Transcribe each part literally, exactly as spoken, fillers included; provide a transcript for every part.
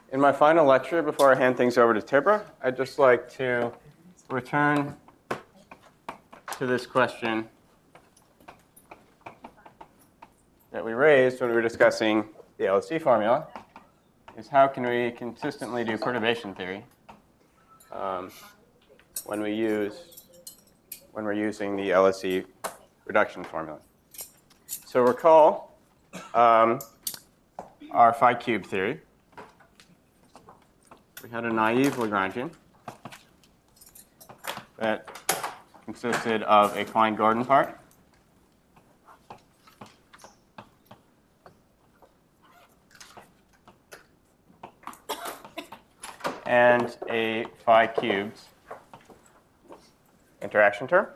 In my final lecture, before I hand things over to Tibra, I'd just like to return to this question that we raised when we were discussing the L S E formula, is how can we consistently do perturbation theory um, when we use when we're using the L S E reduction formula. So recall um, our phi cube theory. We had a naive Lagrangian that consisted of a Klein-Gordon part and a phi cubed interaction term.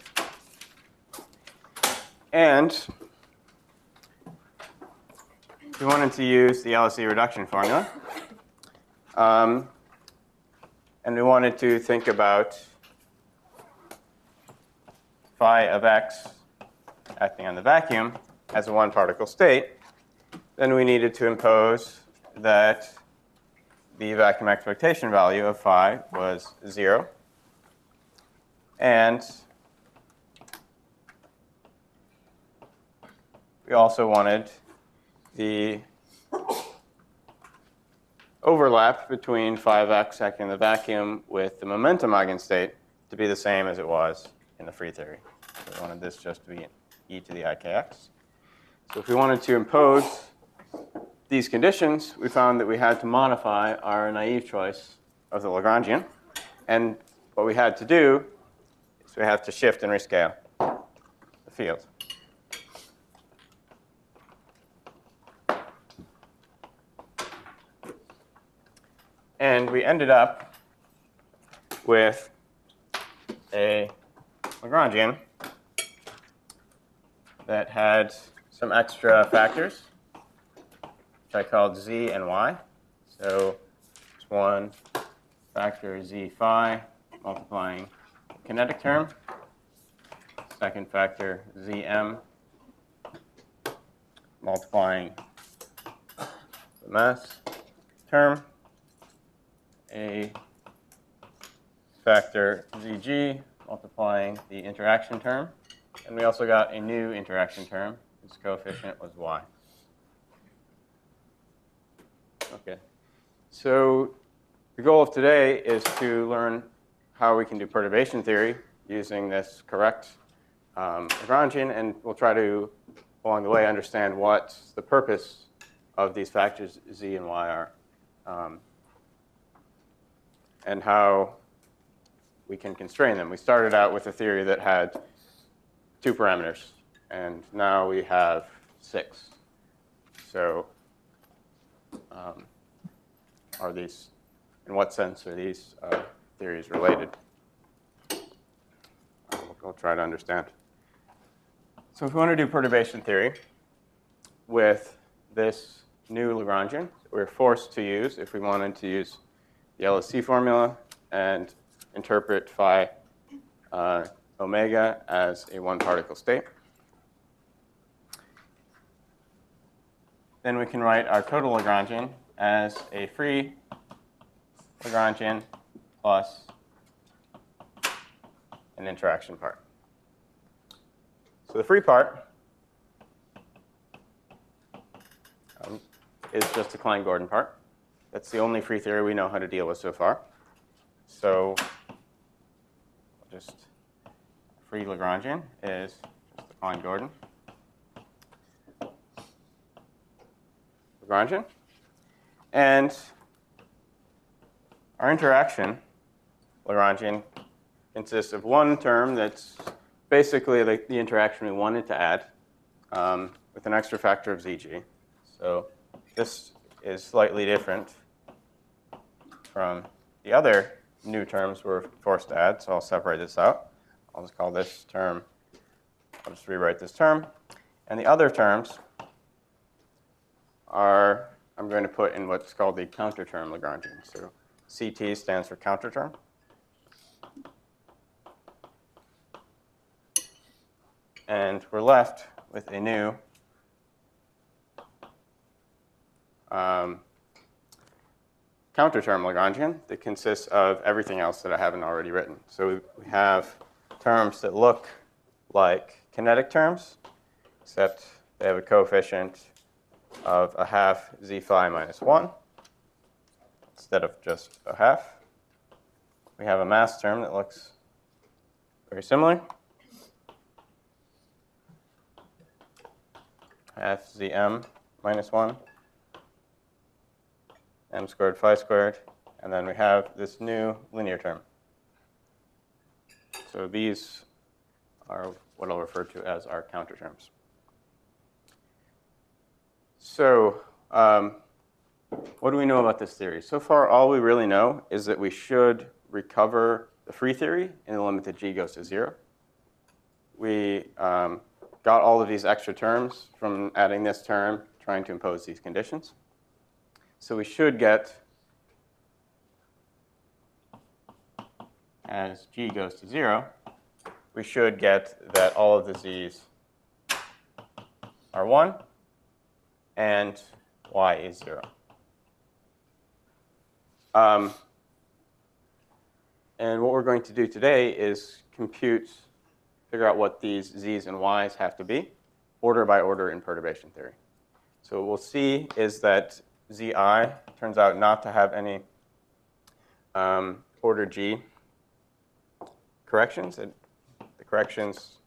And we wanted to use the L S E reduction formula. Um, and we wanted to think about phi of x acting on the vacuum as a one-particle state. Then we needed to impose that the vacuum expectation value of phi was zero. And we also wanted the overlap between phi of x acting in the vacuum with the momentum eigenstate to be the same as it was in the free theory. So we wanted this just to be e to the I K X. So if we wanted to impose these conditions, we found that we had to modify our naive choice of the Lagrangian. And what we had to do is we have to shift and rescale the field. And we ended up with a Lagrangian that had some extra factors, which I called z and y. So it's one factor z phi multiplying the kinetic term, second factor zm multiplying the mass term, a factor zg multiplying the interaction term, and we also got a new interaction term. Its coefficient was y. Okay, so the goal of today is to learn how we can do perturbation theory using this correct um, Lagrangian, and we'll try to, along the way, understand what the purpose of these factors z and y are. Um, and how we can constrain them. We started out with a theory that had two parameters, and now we have six. So um, are these, in what sense are these uh, theories related? Uh, we'll, we'll try to understand. So if we want to do perturbation theory with this new Lagrangian, we're forced to use, if we wanted to use the L S E formula and interpret phi uh, omega as a one-particle state. Then we can write our total Lagrangian as a free Lagrangian plus an interaction part. So the free part um, is just a Klein-Gordon part. That's the only free theory we know how to deal with so far. So just free Lagrangian is just the Klein-Gordon Lagrangian. And our interaction Lagrangian consists of one term that's basically the, the interaction we wanted to add um, with an extra factor of zg. So this is slightly different from the other new terms we're forced to add, so I'll separate this out. I'll just call this term, I'll just rewrite this term. And the other terms are, I'm going to put in what's called the counter term Lagrangian. So C T stands for counter term. And we're left with a new um, counter-term Lagrangian that consists of everything else that I haven't already written. So we have terms that look like kinetic terms, except they have a coefficient of a half z phi minus one instead of just a half. We have a mass term that looks very similar. Half zm minus one, m squared phi squared, and then we have this new linear term. So these are what I'll refer to as our counter terms. So um, what do we know about this theory? So far, all we really know is that we should recover the free theory in the limit that g goes to zero. We um, got all of these extra terms from adding this term, trying to impose these conditions. So we should get, as g goes to zero, we should get that all of the z's are one and y is zero. Um, and what we're going to do today is compute, figure out what these z's and y's have to be, order by order in perturbation theory. So what we'll see is that zi turns out not to have any um, order g corrections. It, the corrections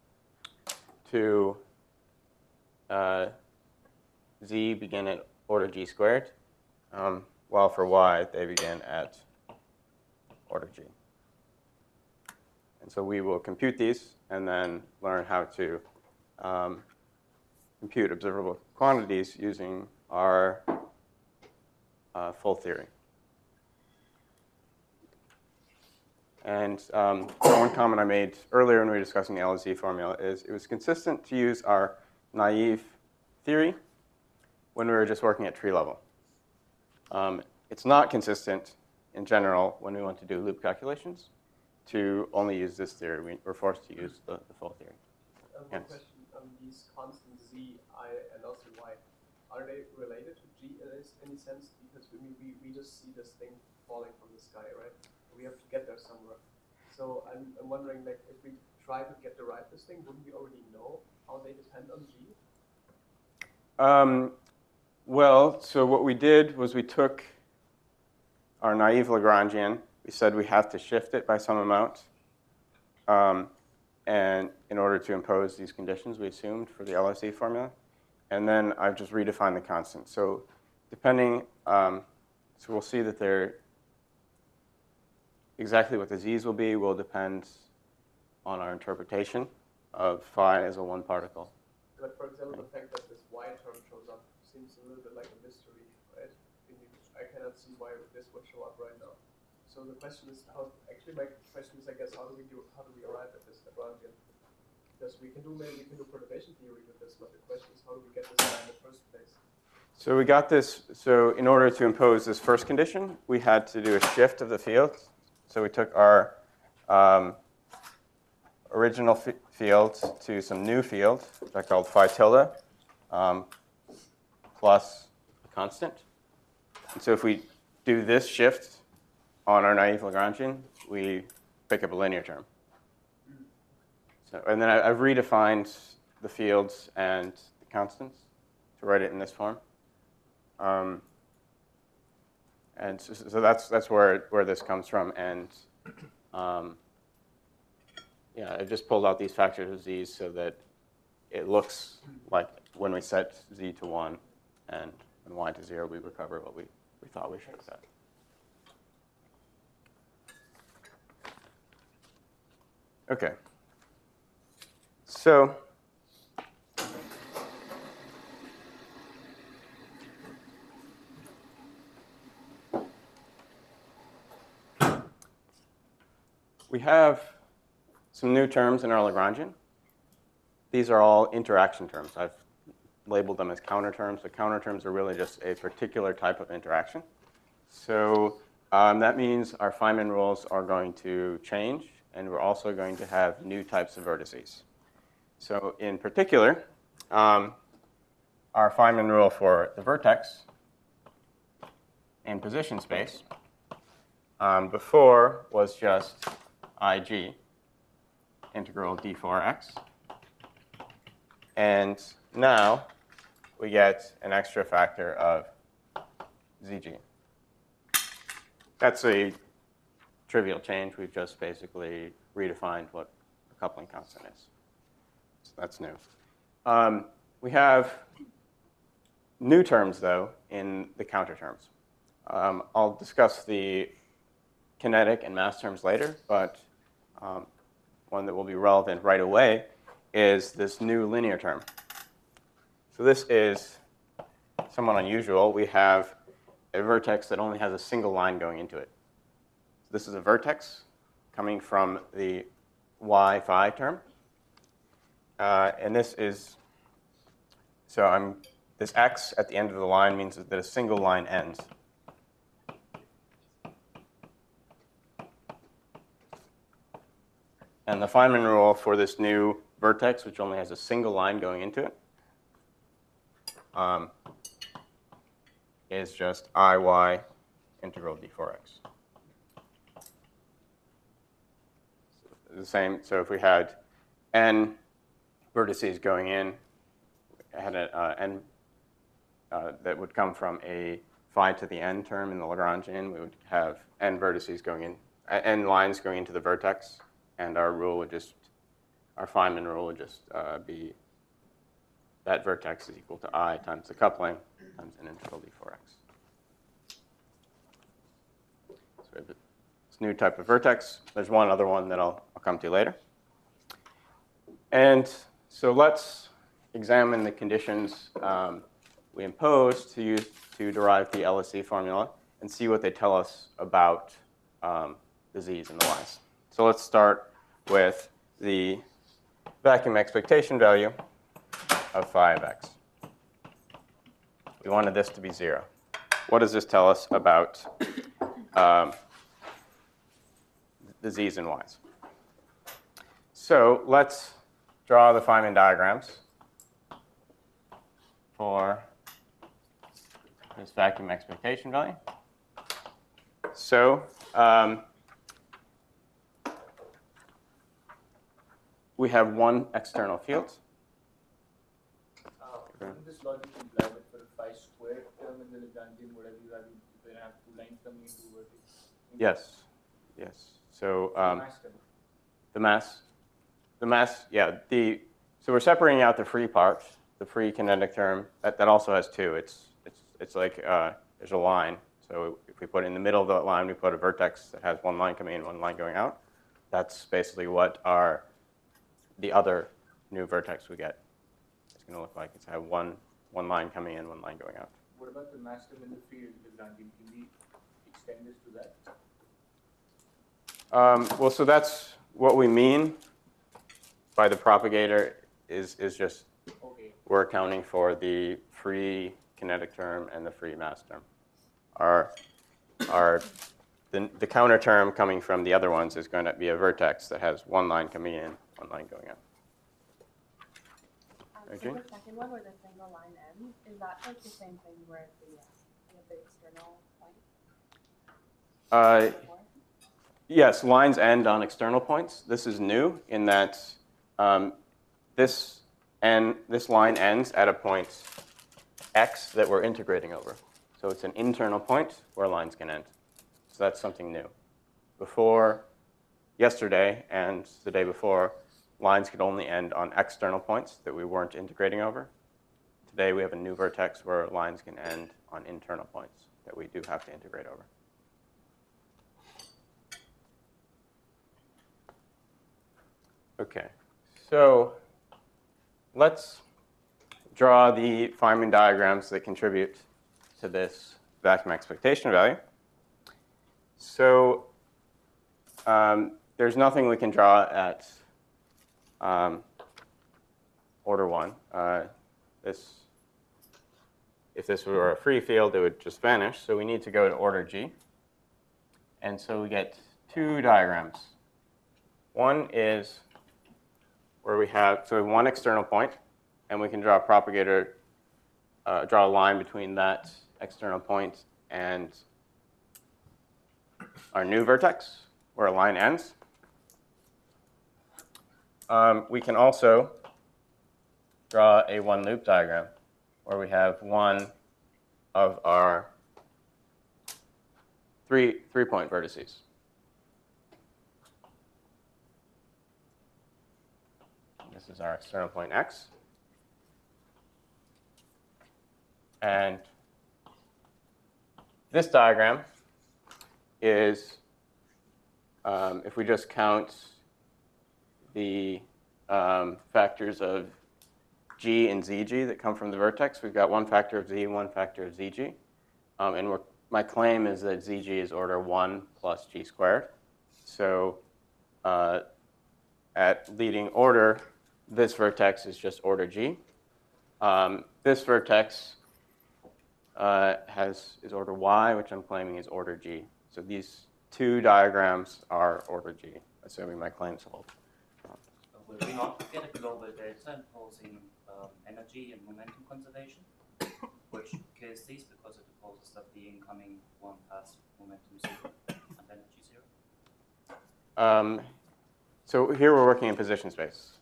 to uh, z begin at order g squared, um, while for y they begin at order g. And so we will compute these and then learn how to um, compute observable quantities using our uh, full theory. And um, one comment I made earlier when we were discussing the L Z formula is it was consistent to use our naive theory when we were just working at tree level. Um, it's not consistent in general when we want to do loop calculations to only use this theory. We, we're forced to use the, the full theory. Uh, one question, um, these constants z, I, and also y, are they related to g in any sense? Because we, we, we just see this thing falling from the sky, right? We have to get there somewhere. So I'm, I'm wondering, like, if we try to get derive this thing, wouldn't we already know how they depend on g? Um, well, so what we did was we took our naive Lagrangian. We said we have to shift it by some amount. Um, and in order to impose these conditions we assumed for the L S E formula. And then I've just redefined the constant. So depending, um, so we'll see that they're exactly what the z's will be will depend on our interpretation of phi as a one particle. But for example, the fact that this y term shows up seems a little bit like a mystery, right? I cannot see why this would show up right now. So the question is how, actually my question is, I guess, how do we do, how do we arrive at this Lagrangian? Because we can do, maybe we can do perturbation theory with this, but the question is how do we get this guy in the first place? So we got this, so in order to impose this first condition, we had to do a shift of the field. So we took our um, original f field to some new field, which I called phi tilde, um, plus a constant. And so if we do this shift on our naive Lagrangian, we pick up a linear term. So, and then I, I've redefined the fields and the constants to write it in this form. Um, and so, so that's that's where where this comes from. And um, yeah, I've just pulled out these factors of z's so that it looks like when we set z to one and, and y to zero, we recover what we, we thought we should have set. Okay. So we have some new terms in our Lagrangian. These are all interaction terms. I've labeled them as counter terms. The counter terms are really just a particular type of interaction. So um, that means our Feynman rules are going to change, and we're also going to have new types of vertices. So in particular, um, our Feynman rule for the vertex in position space um, before was just Ig, integral d four x. And now we get an extra factor of Zg. That's a trivial change. We've just basically redefined what a coupling constant is. So that's new. Um, we have new terms, though, in the counter terms. Um, I'll discuss the kinetic and mass terms later, but um, one that will be relevant right away is this new linear term. So this is somewhat unusual. We have a vertex that only has a single line going into it. So this is a vertex coming from the y phi term. Uh, and this is, so I'm, this x at the end of the line means that a single line ends. And the Feynman rule for this new vertex, which only has a single line going into it, um, is just Iy integral d four x. The same, so if we had n vertices going in, had an uh, n uh, that would come from a phi to the n term in the Lagrangian, we would have n vertices going in, uh, n lines going into the vertex, and our rule would just, our Feynman rule would just uh, be that vertex is equal to I times the coupling times n integral d four x. So we have this new type of vertex. There's one other one that I'll, I'll come to later. And so let's examine the conditions um, we impose to use to derive the L S E formula and see what they tell us about um, the z's and the y's. So let's start with the vacuum expectation value of phi of x. We wanted this to be zero. What does this tell us about um, the z's and y's? So let's draw the Feynman diagrams for this vacuum expectation value. So um, we have one external field. Uh, wouldn't this logic imply that for a phi squared term in the Lagrangian, whatever you have, you have two lines coming into vertex? Yes, yes. So um, Mass term. the mass, the mass, yeah. The so we're separating out the free part, the free kinetic term. That that also has two. It's it's it's like uh, there's a line. So if we put in the middle of the line, we put a vertex that has one line coming in, one line going out. That's basically what our the other new vertex we get. It's going to look like. It's have one one line coming in, one line going out. What about the mass term in the field, Lagrangian? Can we extend this to that? Um, well, so that's what we mean by the propagator is is just Okay. we're accounting for the free kinetic term and the free mass term. Our our the, the counter term coming from the other ones is going to be a vertex that has one line coming in, one line going out. Um, Okay. so the second one where the single line ends, is that like the same thing where the, uh, with the external point? Uh, Before? yes, lines end on external points. This is new in that um, this and this line ends at a point x that we're integrating over. So it's an internal point where lines can end. So that's something new. Before, yesterday and the day before, lines could only end on external points that we weren't integrating over. Today we have a new vertex where lines can end on internal points that we do have to integrate over. Okay, so let's draw the Feynman diagrams that contribute to this vacuum expectation value. So um, there's nothing we can draw at um, order one. Uh, this, if this were a free field, it would just vanish. So we need to go to order G. And so we get two diagrams. One is where we have, so we have one external point, and we can draw a propagator, uh, draw a line between that external point and our new vertex, where a line ends. Um, we can also draw a one-loop diagram, where we have one of our three three-point vertices. This is our external point x. And this diagram is, um, if we just count the um, factors of g and zg that come from the vertex, we've got one factor of z and one factor of zg. Um, and we're, my claim is that zg is order one plus g squared. So uh, at leading order, this vertex is just order g. Um, this vertex uh, has is order y, which I'm claiming is order g. So these two diagrams are order g, assuming my claims hold. Will we not get a global delta imposing um, energy and momentum conservation, which kills these because it opposes that the incoming one has momentum zero and energy zero? Um, so here we're working in position space.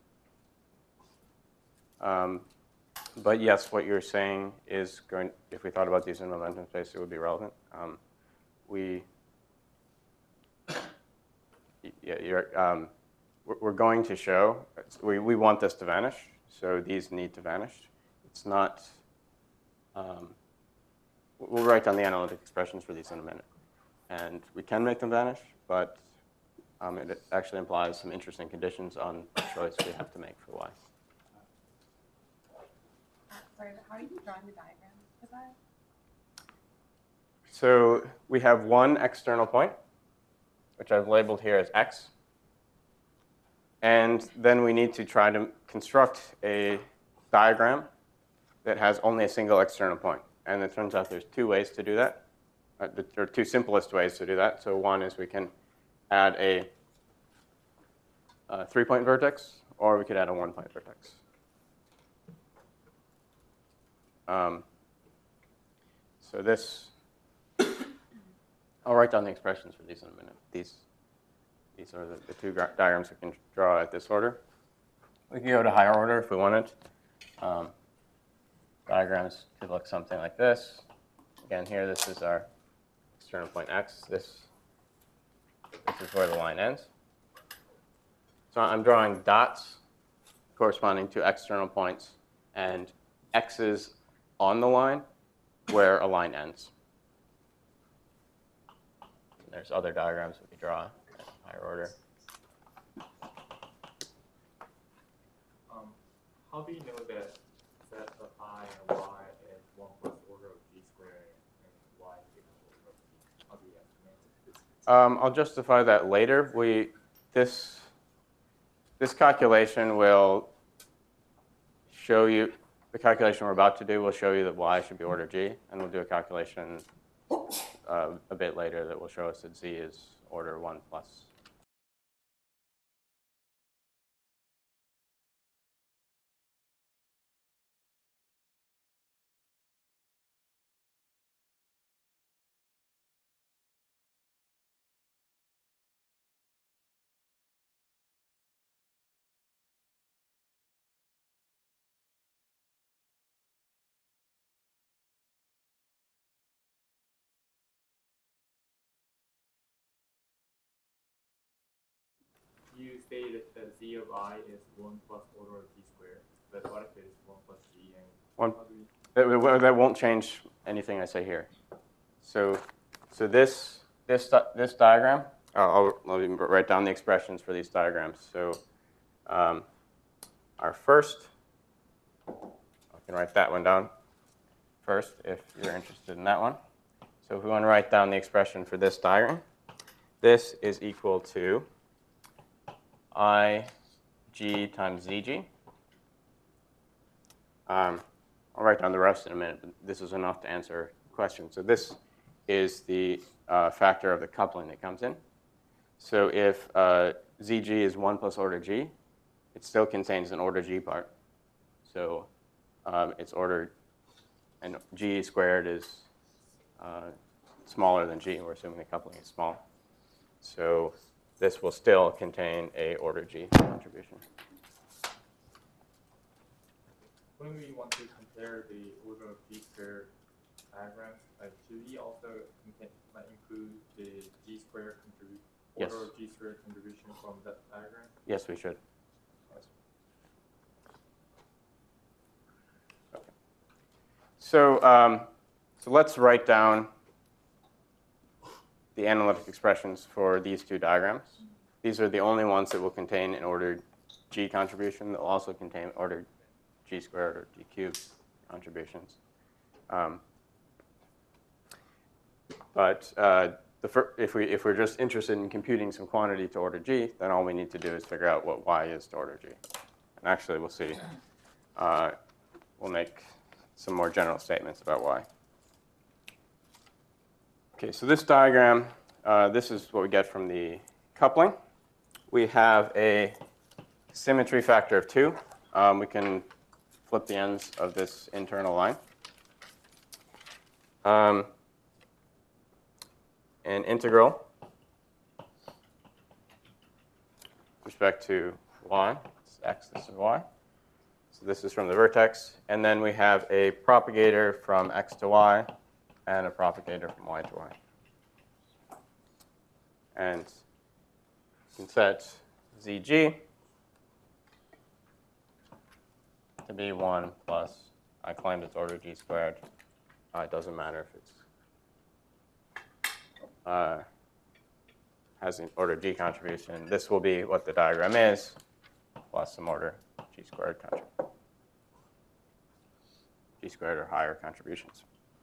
Um, but yes, what you're saying is going, if we thought about these in momentum space, it would be relevant. Um, we, yeah, you're, um, we're, we're going to show, we, we want this to vanish, so these need to vanish. It's not, um, we'll write down the analytic expressions for these in a minute. And we can make them vanish, but um, it actually implies some interesting conditions on the choice we have to make for y. Sorry, but how are you drawing the diagram for that? So we have one external point, which I've labeled here as x. And then we need to try to construct a diagram that has only a single external point. And it turns out there's two ways to do that. Uh, there are two simplest ways to do that. So one is we can add a, a three-point vertex, or we could add a one-point vertex. Um, so this, I'll write down the expressions for these in a minute. These, these are the, the two diagrams we can draw at this order. We can go to higher order if we wanted. Um, diagrams could look something like this. Again, here, this is our external point x. This, this is where the line ends. So I'm drawing dots corresponding to external points and x's on the line where a line ends. And there's other diagrams we could draw at higher order. Um, how do you know that set of I and y is one plus order of g squared and y is order of g? How do you estimate it? Um, I'll justify that later. We, this, this calculation will show you, the calculation we're about to do will show you that y should be order g, and we'll do a calculation uh, a bit later that will show us that z is order one plus. You stated that z of I is one plus order of g squared. But what if it is one plus g and One, how do we that, that won't change anything I say here. So, so this, this, this diagram, I'll, I'll let me write down the expressions for these diagrams. So um, our first, I can write that one down first if you're interested in that one. So if we want to write down the expression for this diagram, this is equal to I g times zg. Um, I'll write down the rest in a minute, but this is enough to answer the question. So this is the uh, factor of the coupling that comes in. So if uh, zg is one plus order g, it still contains an order g part. So um, it's order, and g squared is uh, smaller than G. We're assuming the coupling is small. So this will still contain a order G contribution. When we want to compare the order of G squared diagrams, like should we also contain, like, include the G squared contribution, Yes. order of G squared contribution from that diagram? Yes, we should. Okay. So, um, so let's write down the analytic expressions for these two diagrams. These are the only ones that will contain an ordered G contribution. They'll also contain ordered G squared or G cubed contributions. Um, but uh, the fir if, we, if we're just interested in computing some quantity to order G, then all we need to do is figure out what Y is to order G. And actually, we'll see. Uh, we'll make some more general statements about Y. Okay, so this diagram, uh, this is what we get from the coupling. We have a symmetry factor of two. Um, we can flip the ends of this internal line. Um, an integral with respect to y, this is x, this is y. So this is from the vertex. And then we have a propagator from x to y and a propagator from y to y. And you can set zg to be one plus, I claimed it's order G squared. Uh, it doesn't matter if it's uh, has an order G contribution. This will be what the diagram is, plus some order G squared contribution. G squared or higher contributions.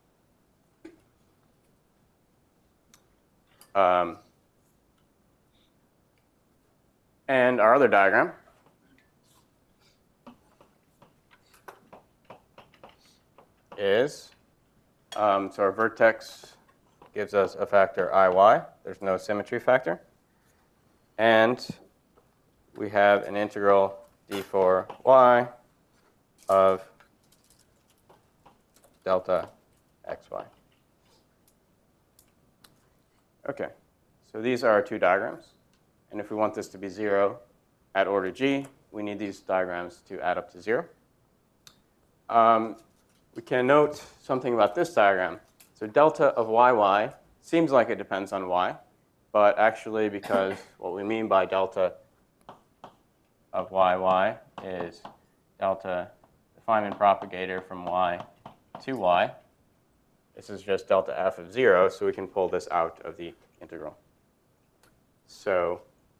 Um, and our other diagram is, um, so our vertex gives us a factor I Y. There's no symmetry factor. And we have an integral d four y of delta xy. Okay, so these are our two diagrams. And if we want this to be zero at order G, we need these diagrams to add up to zero. Um, we can note something about this diagram. So delta of yy seems like it depends on y, but actually because what we mean by delta of yy is delta the Feynman propagator from y to y. This is just delta f of zero, so we can pull this out of the integral. So,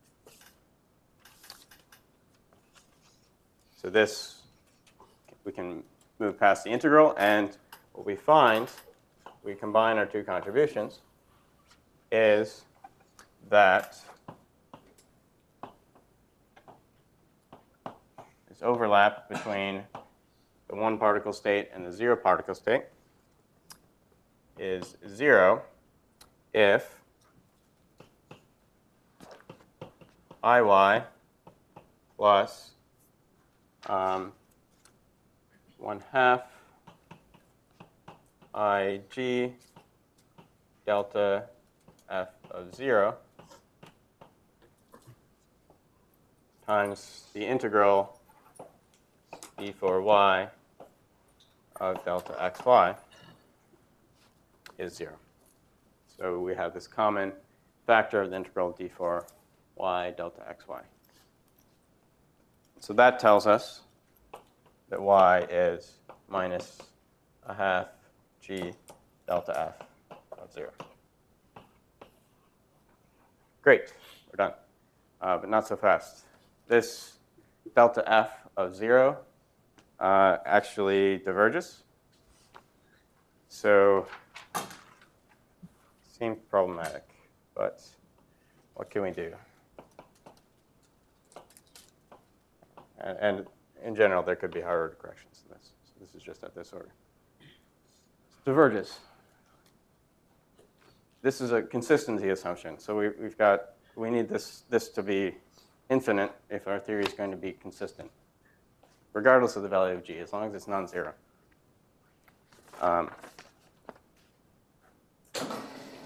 so this, we can move past the integral, and what we find, we combine our two contributions, is that this overlap between the one particle state and the zero particle state is zero if Iy plus um, one half Ig delta f of zero times the integral d four y of delta xy is zero. So we have this common factor of the integral d four y delta xy. So that tells us that y is minus a half g delta f of zero. Great, we're done. Uh, but not so fast. This delta f of zero uh, actually diverges. So seems problematic, but what can we do? And, and in general, there could be higher order corrections than this. So this is just at this order. Diverges. This is a consistency assumption. So we, we've got, we need this, this to be infinite if our theory is going to be consistent, regardless of the value of g, as long as it's non-zero. Um,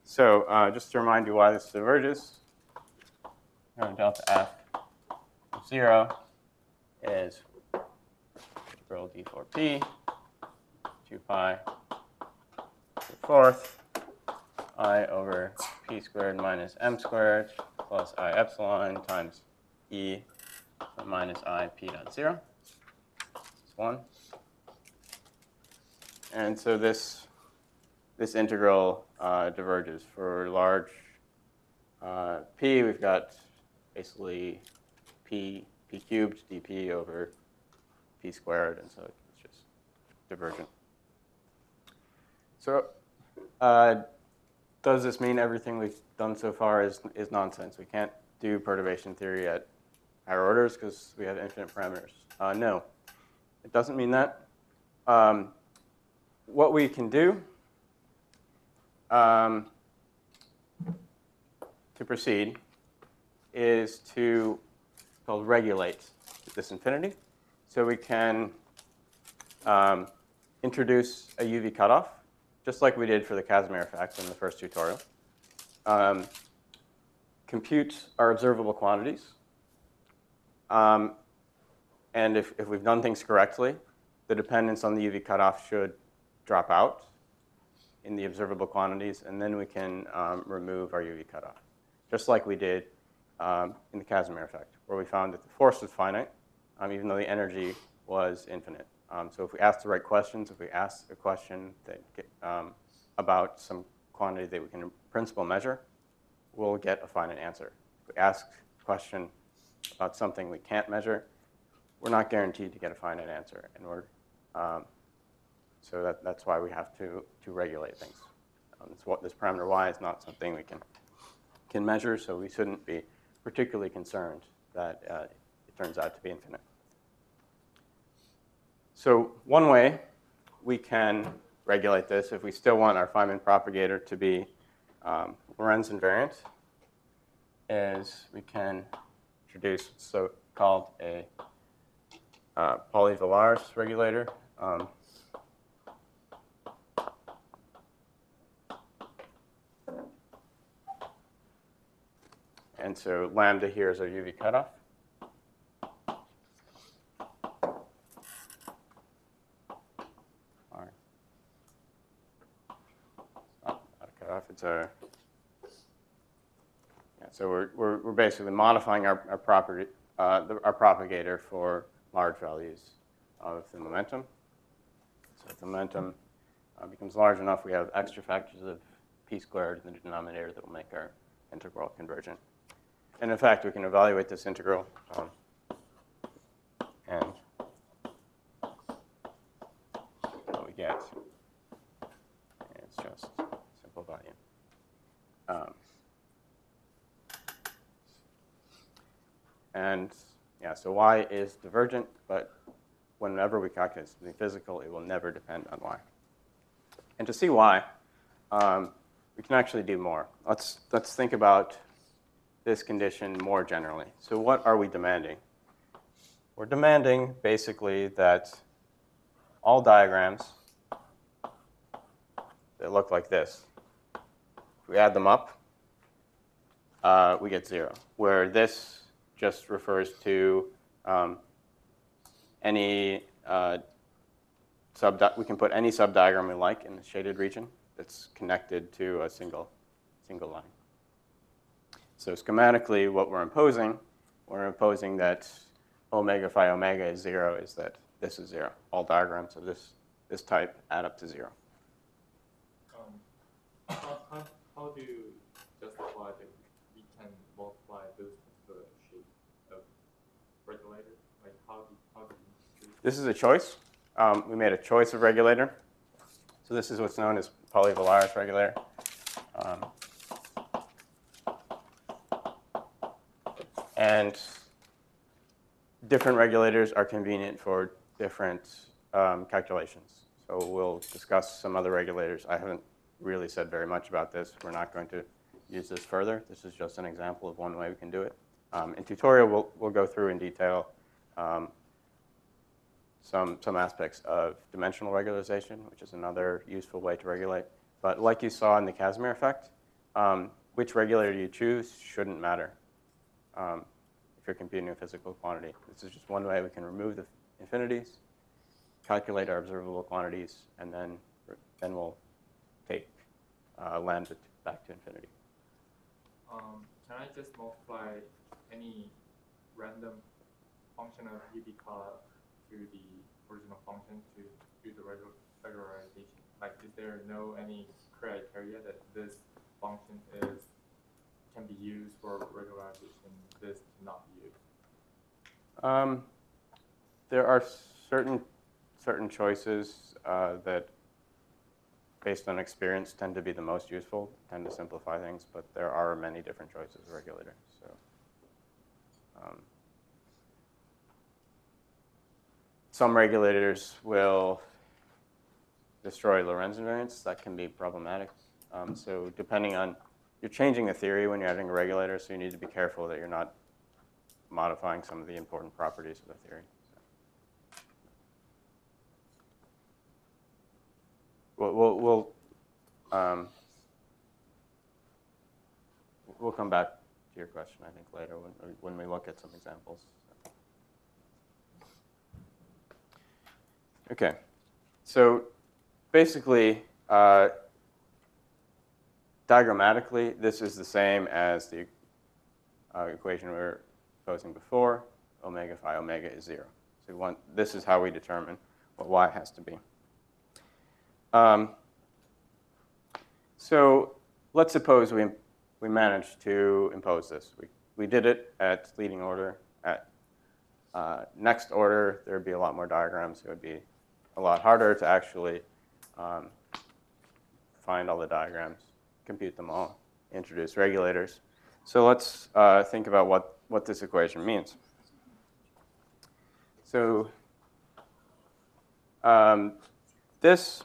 So uh, just to remind you why this diverges, uh, delta f of zero is integral d four p, two pi to the fourth, I over p squared minus m squared plus I epsilon times e minus I p dot zero. It's one. And so this, this integral uh, diverges. For large uh, p, we've got basically p, p cubed dp over p squared, and so it's just divergent. So uh, does this mean everything we've done so far is, is nonsense? We can't do perturbation theory at higher orders because we have infinite parameters. Uh, no, it doesn't mean that. Um, what we can do um, to proceed is to called regulate this infinity. So we can um, introduce a U V cutoff, just like we did for the Casimir effect in the first tutorial. Um, compute our observable quantities. Um, and if, if we've done things correctly, the dependence on the U V cutoff should drop out in the observable quantities, and then we can um, remove our U V cutoff, just like we did um, in the Casimir effect, where we found that the force was finite, um, even though the energy was infinite. Um, so if we ask the right questions, if we ask a question that get, um, about some quantity that we can in principle measure, we'll get a finite answer. If we ask a question about something we can't measure, we're not guaranteed to get a finite answer. And we're, um, so that, that's why we have to, to regulate things. Um, this, what, this parameter y is not something we can, can measure, so we shouldn't be particularly concerned that uh, it turns out to be infinite. So one way we can regulate this, if we still want our Feynman propagator to be um, Lorentz invariant, is we can introduce so-called a uh, Pauli-Villars regulator. Um, and so lambda here is our U V cutoff. It's a, yeah, so we're, we're, we're basically modifying our, our, property, uh, the, our propagator for large values of the momentum. So if the momentum uh, becomes large enough, we have extra factors of p squared in the denominator that will make our integral convergent. And in fact, we can evaluate this integral um, and what we get, it's just simple value. Um, and yeah, so y is divergent, but whenever we calculate something physical, it will never depend on y. And to see why, um, we can actually do more. Let's, let's think about this condition more generally. So what are we demanding? We're demanding basically that all diagrams that look like this, we add them up, uh, we get zero, where this just refers to um, any uh, sub. We can put any subdiagram we like in the shaded region that's connected to a single, single line. So schematically, what we're imposing, we're imposing that omega phi omega is zero, is that this is zero. All diagrams of this, this type add up to zero. Um, how, how, how do you justify that we can multiply those to the shape of regulator? Like how do, how do you choose? This is a choice. Um, we made a choice of regulator. So this is what's known as Pauli-Villars regulator. Um, and different regulators are convenient for different um, calculations. So we'll discuss some other regulators. I haven't really said very much about this. We're not going to use this further. This is just an example of one way we can do it. Um, in tutorial, we'll, we'll go through in detail um, some, some aspects of dimensional regularization, which is another useful way to regulate. But like you saw in the Casimir effect, um, which regulator you choose shouldn't matter um, if you're computing a physical quantity. This is just one way we can remove the infinities, calculate our observable quantities, and then, then we'll take uh, lambda back to infinity. Um, can I just multiply any random function of U B color to the original function to do the regular regularization? Like, is there no any criteria that this function is can be used for regularization, this cannot be used? Um, there are certain certain choices uh, that, based on experience, tend to be the most useful, tend to simplify things, but there are many different choices of regulators. So, um, some regulators will destroy Lorentz invariance. That can be problematic. Um, so depending on, you're changing the theory when you're adding a regulator, so you need to be careful that you're not modifying some of the important properties of the theory. So. We'll, we'll, we'll, um, we'll come back to your question, I think, later when, when we look at some examples. So. Okay, so basically, uh, diagrammatically, this is the same as the uh, equation we were posing before. Omega phi omega is zero. So we want, this is how we determine what y has to be. Um, so let's suppose we, we managed to impose this. We, we did it at leading order. At uh, next order, there would be a lot more diagrams. It would be a lot harder to actually um, find all the diagrams, compute them all, introduce regulators. So let's uh, think about what, what this equation means. So um, this,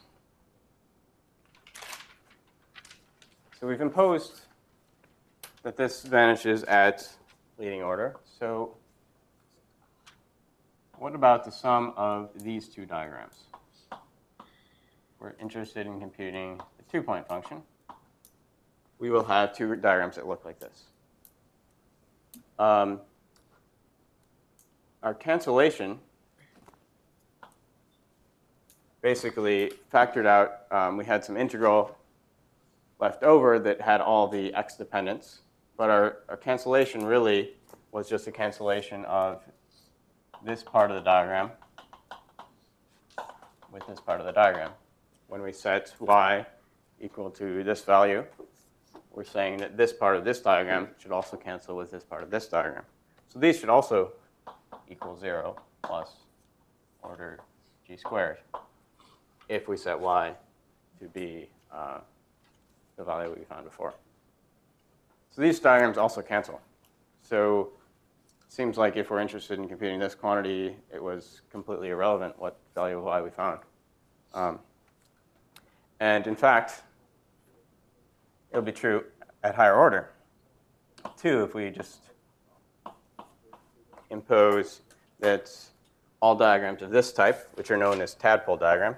so we've imposed that this vanishes at leading order. So what about the sum of these two diagrams? We're interested in computing the two-point function. We will have two diagrams that look like this. Um, our cancellation basically factored out, um, we had some integral left over that had all the x dependents, but our, our cancellation really was just a cancellation of this part of the diagram with this part of the diagram. When we set y equal to this value, we're saying that this part of this diagram should also cancel with this part of this diagram. So these should also equal zero plus order g squared if we set y to be uh, the value we found before. So these diagrams also cancel. So it seems like if we're interested in computing this quantity, it was completely irrelevant what value of y we found. Um, and in fact, it'll be true at higher order, too, if we just impose that all diagrams of this type, which are known as tadpole diagrams,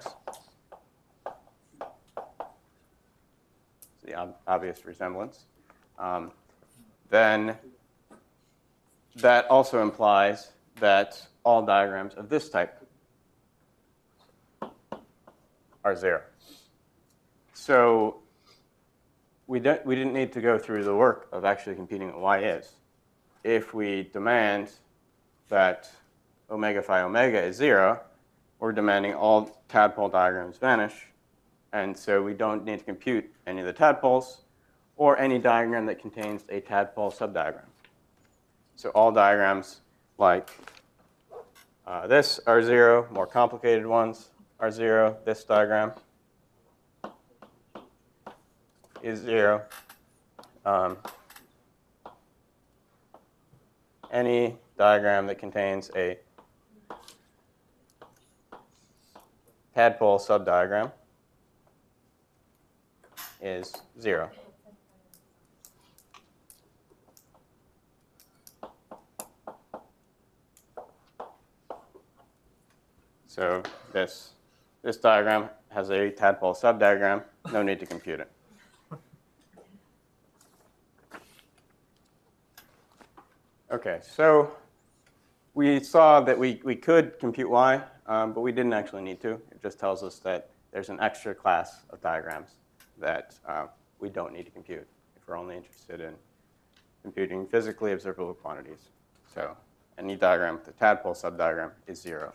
the ob obvious resemblance, um, then that also implies that all diagrams of this type are zero. So we, don't, we didn't need to go through the work of actually computing what y is. If we demand that omega phi omega is zero, we're demanding all tadpole diagrams vanish. And so we don't need to compute any of the tadpoles or any diagram that contains a tadpole subdiagram. So all diagrams like uh, this are zero, more complicated ones are zero. This diagram is zero. Um, any diagram that contains a tadpole subdiagram is zero. So this, this diagram has a tadpole subdiagram. No need to compute it. Okay, so we saw that we, we could compute y, um, but we didn't actually need to. It just tells us that there's an extra class of diagrams that uh, we don't need to compute if we're only interested in computing physically observable quantities. So any diagram with a tadpole subdiagram is zero.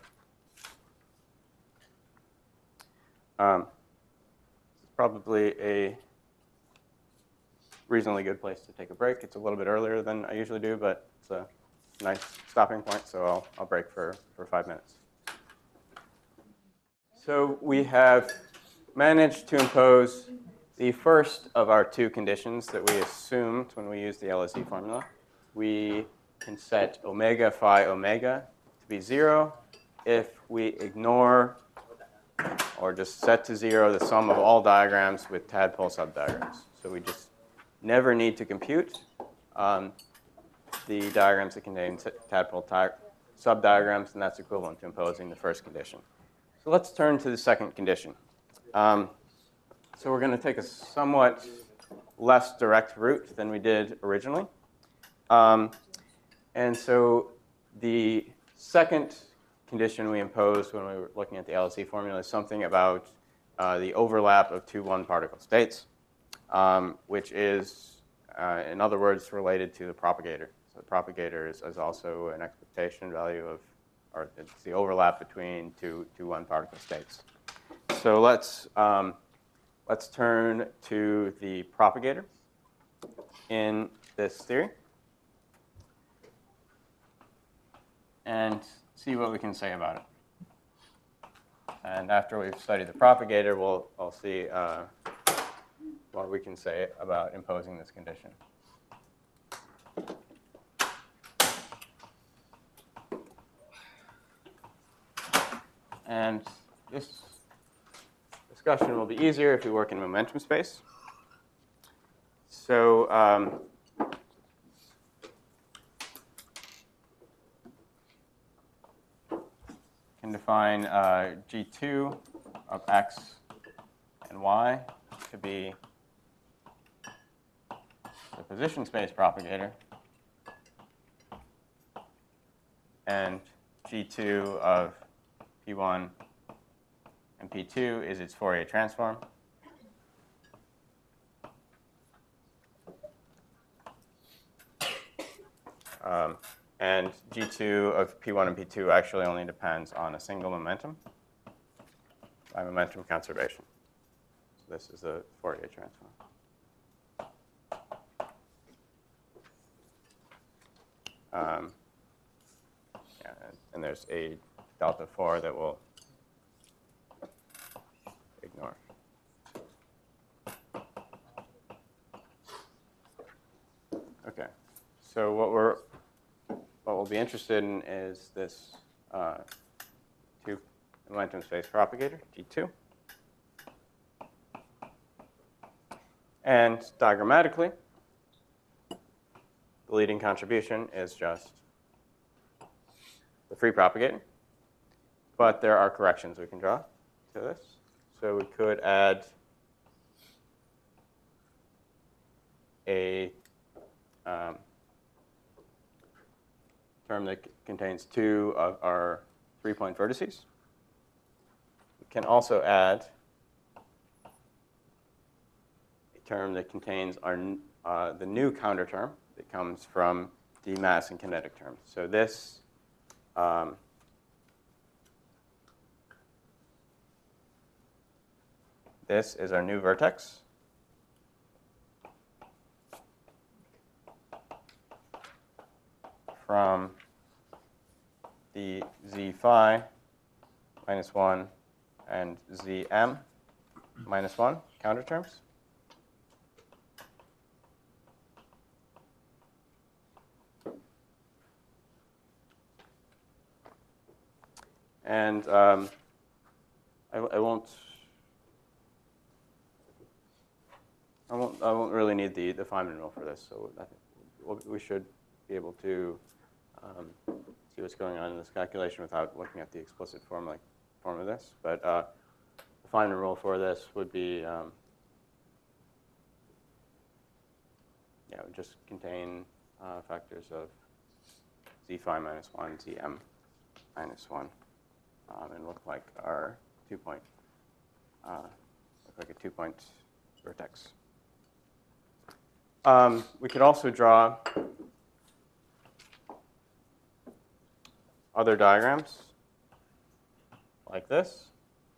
Um, this is probably a reasonably good place to take a break. It's a little bit earlier than I usually do, but it's a nice stopping point, so I'll, I'll break for, for five minutes. So we have managed to impose the first of our two conditions that we assumed when we used the L S E formula. We can set omega phi omega to be zero if we ignore or just set to zero the sum of all diagrams with tadpole subdiagrams. So we just never need to compute um, the diagrams that contain tadpole subdiagrams, and that's equivalent to imposing the first condition. So let's turn to the second condition. Um, so we're going to take a somewhat less direct route than we did originally. Um, and so the second condition we imposed when we were looking at the L S E formula is something about uh, the overlap of two one-particle states, um, which is, uh, in other words, related to the propagator. So the propagator is, is also an expectation value of, or it's the overlap between two, two one-particle states. So let's, um, let's turn to the propagator in this theory and see what we can say about it. And after we've studied the propagator, we'll, we'll see uh, what we can say about imposing this condition. And this discussion will be easier if we work in momentum space. So um, can define uh, G two of x and y to be the position space propagator, and G two of P one and P two is its Fourier transform. Um, and G two of P one and P two actually only depends on a single momentum by momentum conservation. So this is a Fourier transform. Um, yeah, and, and there's a delta four that we'll ignore. Okay, so what we're what we'll be interested in is this uh, two momentum space propagator, G two. And diagrammatically, the leading contribution is just the free propagator. But there are corrections we can draw to this. So we could add a um, term that contains two of our three-point vertices. We can also add a term that contains our, uh, the new counter term that comes from the mass and kinetic terms. So this um, this is our new vertex. From the z phi minus one and zm minus one counter terms. And um, I, I won't I won't I won't really need the, the Feynman rule for this, so I think we'll, we should be able to um, see what's going on in this calculation without looking at the explicit form like form of this. But uh, the Feynman rule for this would be um, yeah, it would just contain uh, factors of z phi minus one, zm minus one, um, and look like our two point, uh, look like a two point vertex. Um, we could also draw other diagrams like this.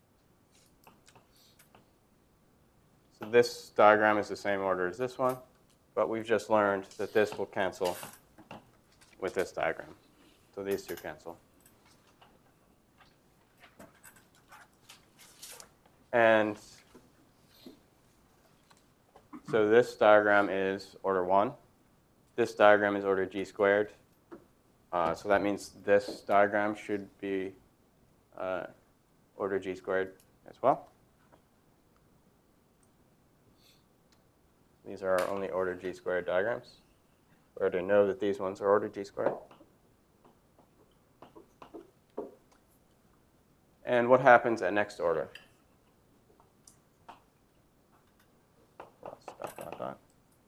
So this diagram is the same order as this one, but we've just learned that this will cancel with this diagram. So these two cancel. And so this diagram is order one. This diagram is order g squared. Uh, so that means this diagram should be uh, order g squared as well. These are our only order g squared diagrams. We already know that these ones are order g squared. And what happens at next order? Dot, dot, dot.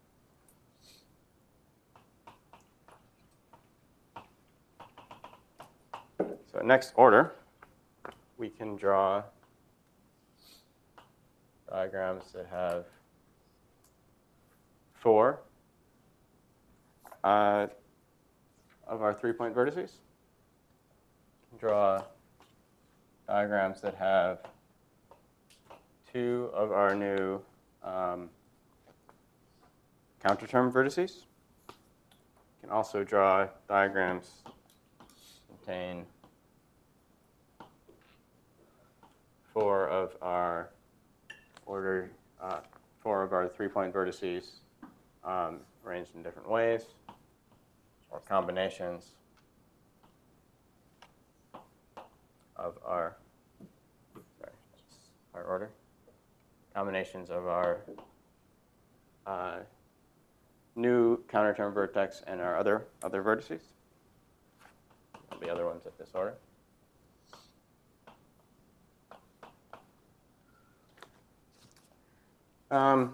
So next order, we can draw diagrams that have four uh, of our three-point vertices. Draw diagrams that have two of our new um, counterterm vertices. You can also draw diagrams that contain four of our order, uh, four of our three-point vertices um, arranged in different ways, or combinations of our, sorry, our order, combinations of our uh, new counterterm vertex and our other other vertices. The other ones at this order. Um,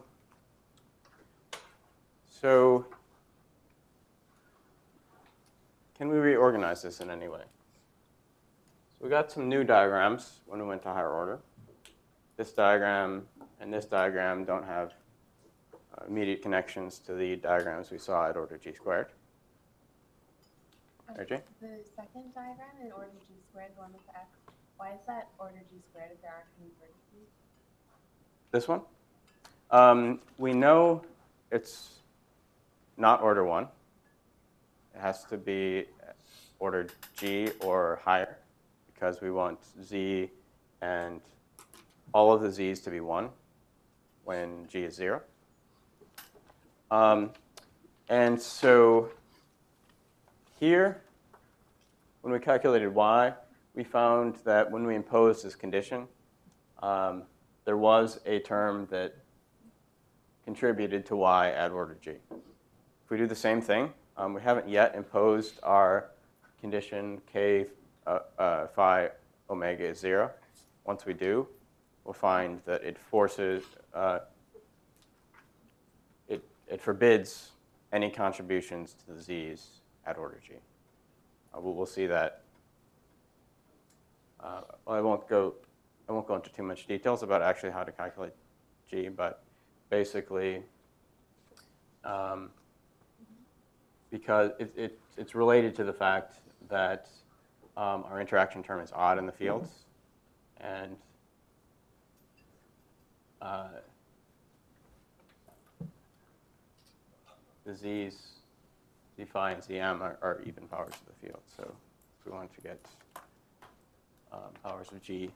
so can we reorganize this in any way? So we got some new diagrams when we went to higher order. This diagram and this diagram don't have uh, immediate connections to the diagrams we saw at order g squared. Um, R J? The second diagram in order g squared, the one with the x, why is that order g squared if there aren't any vertices? This one? Um, we know it's not order one. It has to be order g or higher because we want z and all of the z's to be one when g is zero. Um, and so here, when we calculated y, we found that when we imposed this condition, um, there was a term that contributed to y at order g. If we do the same thing, um, we haven't yet imposed our condition k uh, uh, phi omega is zero. Once we do, we'll find that it forces, uh, it, it forbids any contributions to the z's at order g. Uh, we'll, we'll see that. Uh, well, I won't go. I won't go into too much details about actually how to calculate g, but basically, um, because it, it, it's related to the fact that um, our interaction term is odd in the fields, and uh, the z's, z phi and zm are, are even powers of the field. So if we want to get um, powers of g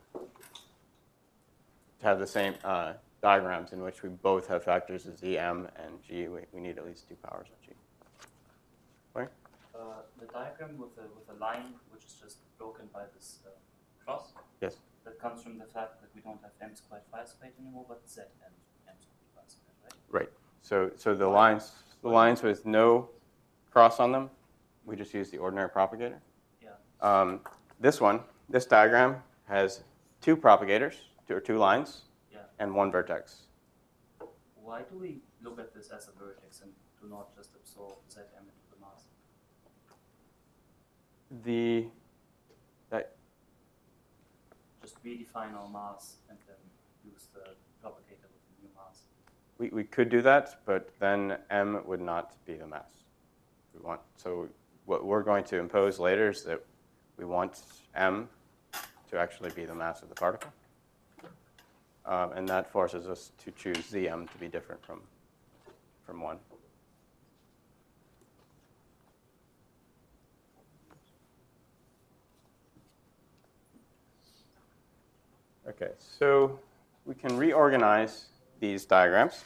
to have the same uh, diagrams in which we both have factors of zm and g, we, we need at least two powers of g. Right? Uh, the diagram with a, with a line which is just broken by this uh, cross, Yes. that comes from the fact that we don't have m squared phi squared anymore, but z and m squared phi squared, right? Right. So so the lines the lines with no cross on them, we just use the ordinary propagator. Yeah. Um, this one, this diagram has two propagators, two or two lines, Yeah. and one vertex. Why do we look at this as a vertex and do not just absorb zm into the mass? the that Just redefine our mass and then use the propagator with the new mass. we, we could do that, but then m would not be the mass. We want so what we're going to impose later is that we want m to actually be the mass of the particle, um, and that forces us to choose Zm to be different from from one. Okay, so we can reorganize these diagrams.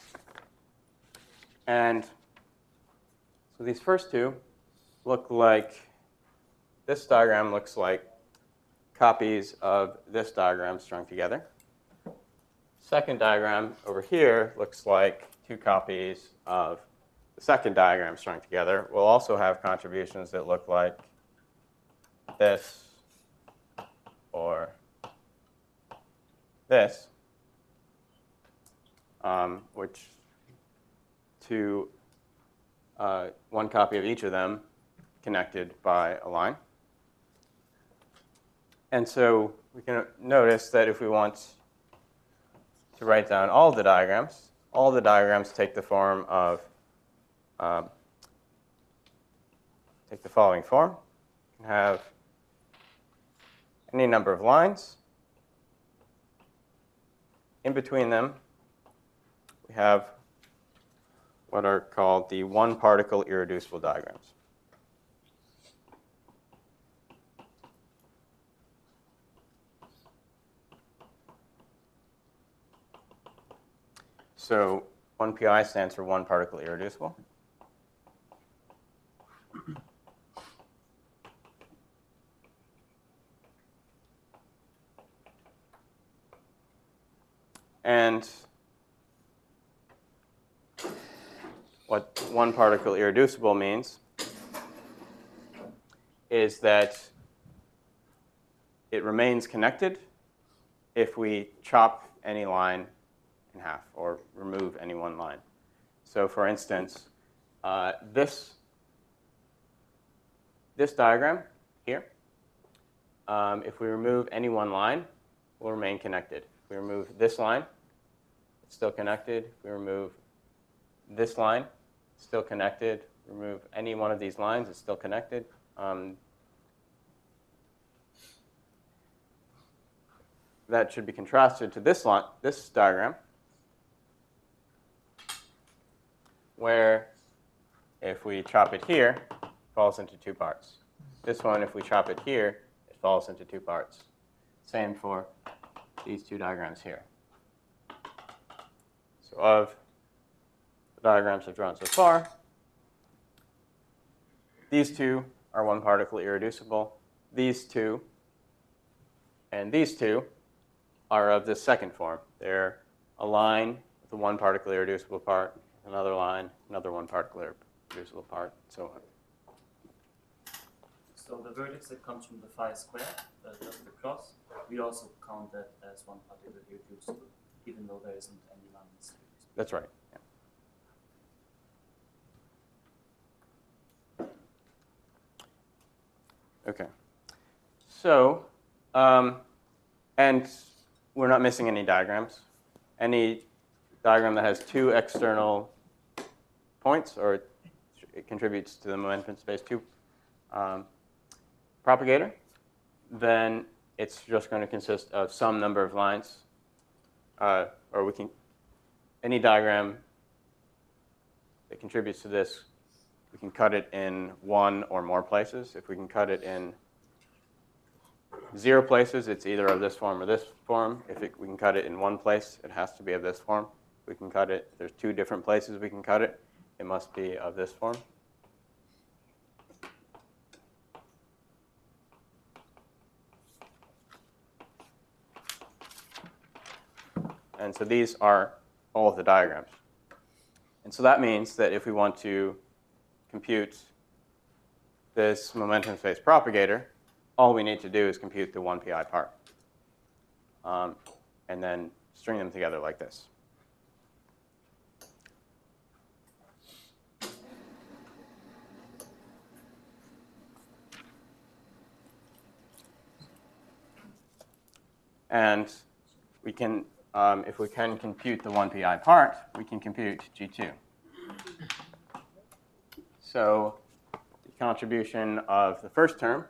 And so these first two look like, this diagram looks like copies of this diagram strung together. Second diagram over here looks like two copies of the second diagram strung together. We'll also have contributions that look like this or this, um, which to uh, one copy of each of them connected by a line. And so we can notice that if we want to write down all the diagrams, all the diagrams take the form of, um, take the following form. You can have any number of lines. In between them, we have what are called the one-particle irreducible diagrams. So one P I stands for one-particle irreducible. And what one particle irreducible means is that it remains connected if we chop any line in half or remove any one line. So for instance, uh, this, this diagram here, um, if we remove any one line, will remain connected. If we remove this line, it's still connected. If we remove this line, it's still connected. Remove any one of these lines, it's still connected. Um, that should be contrasted to this line, this diagram, where if we chop it here, it falls into two parts. This one, if we chop it here, it falls into two parts. Same for these two diagrams here. So of the diagrams I've drawn so far, these two are one particle irreducible. These two and these two are of this second form. They're a line with a one particle irreducible part, another line, another one particle irreducible part, so on. So the vertex that comes from the phi square, uh, just the cross, we also count that as one particle irreducible, even though there isn't any lines. That's right. Yeah. Okay. So, um, and we're not missing any diagrams. Any diagram that has two external points, or it, it contributes to the momentum space two um, propagator, then it's just going to consist of some number of lines, uh, or we can, any diagram that contributes to this, we can cut it in one or more places. If we can cut it in zero places, it's either of this form or this form. If it, we can cut it in one place, it has to be of this form. We can cut it, there's two different places we can cut it, it must be of this form. And so these are all of the diagrams. And so that means that if we want to compute this momentum space propagator, all we need to do is compute the one P I part, um, and then string them together like this. And we can, um, if we can compute the one pi part, we can compute G two. So the contribution of the first term,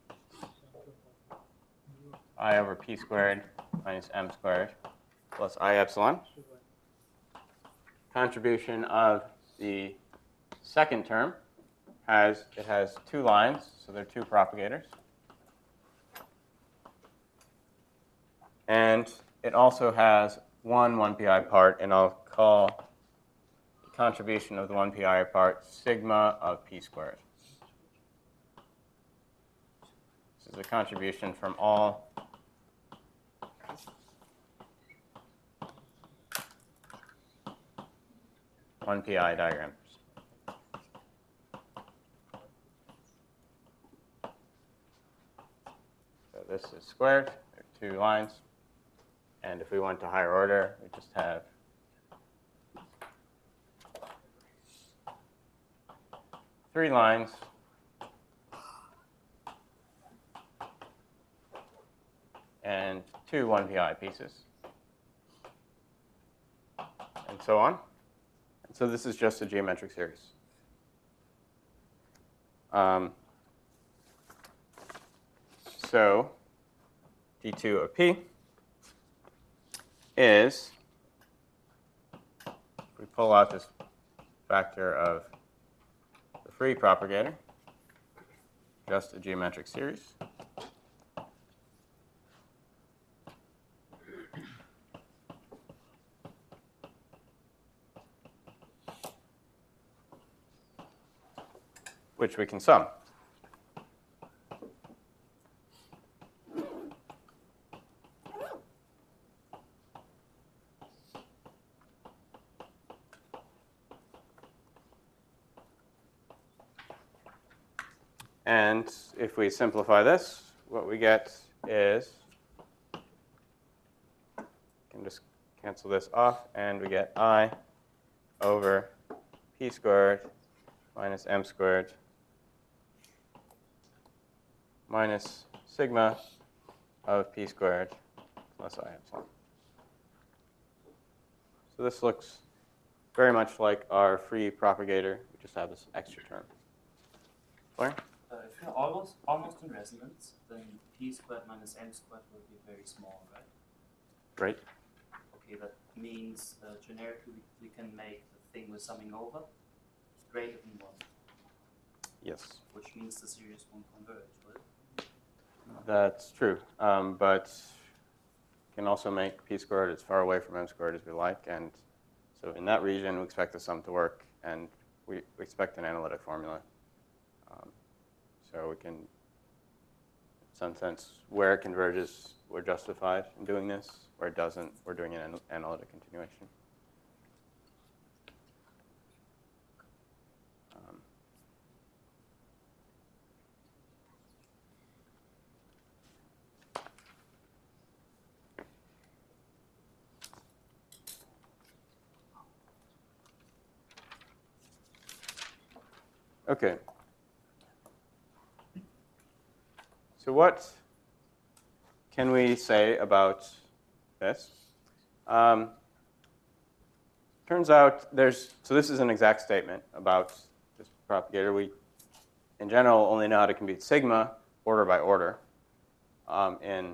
I over p squared minus m squared plus I epsilon. Contribution of the second term has, it has two lines, so there are two propagators. And it also has one one pi part, and I'll call the contribution of the one pi part sigma of p squared. This is a contribution from all one pi diagrams. So this is squared, there are two lines. And if we went to higher order, we just have three lines and two one pi pieces, and so on. And so this is just a geometric series. Um, so d two of p is, if we pull out this factor of the free propagator, just a geometric series. Which we can sum. And if we simplify this, what we get is, we can just cancel this off, and we get I over p squared minus m squared minus sigma of p squared plus I epsilon. So this looks very much like our free propagator. We just have this extra term. Clear? Uh, if you're almost almost in resonance, then p squared minus m squared will be very small, right? Right. Okay, that means uh, generically we, we can make the thing we're summing over greater than one, Yes, which means the series won't converge, will it? that's true. Um, but can also make p squared as far away from m squared as we like. And so in that region, we expect the sum to work, and we, we expect an analytic formula. Um, so we can, in some sense, where it converges, we're justified in doing this. Where it doesn't, we're doing an an analytic continuation. Um, Okay. So what can we say about this? Um, turns out there's, so this is an exact statement about this propagator. We, in general, only know how to compute sigma order by order um, in,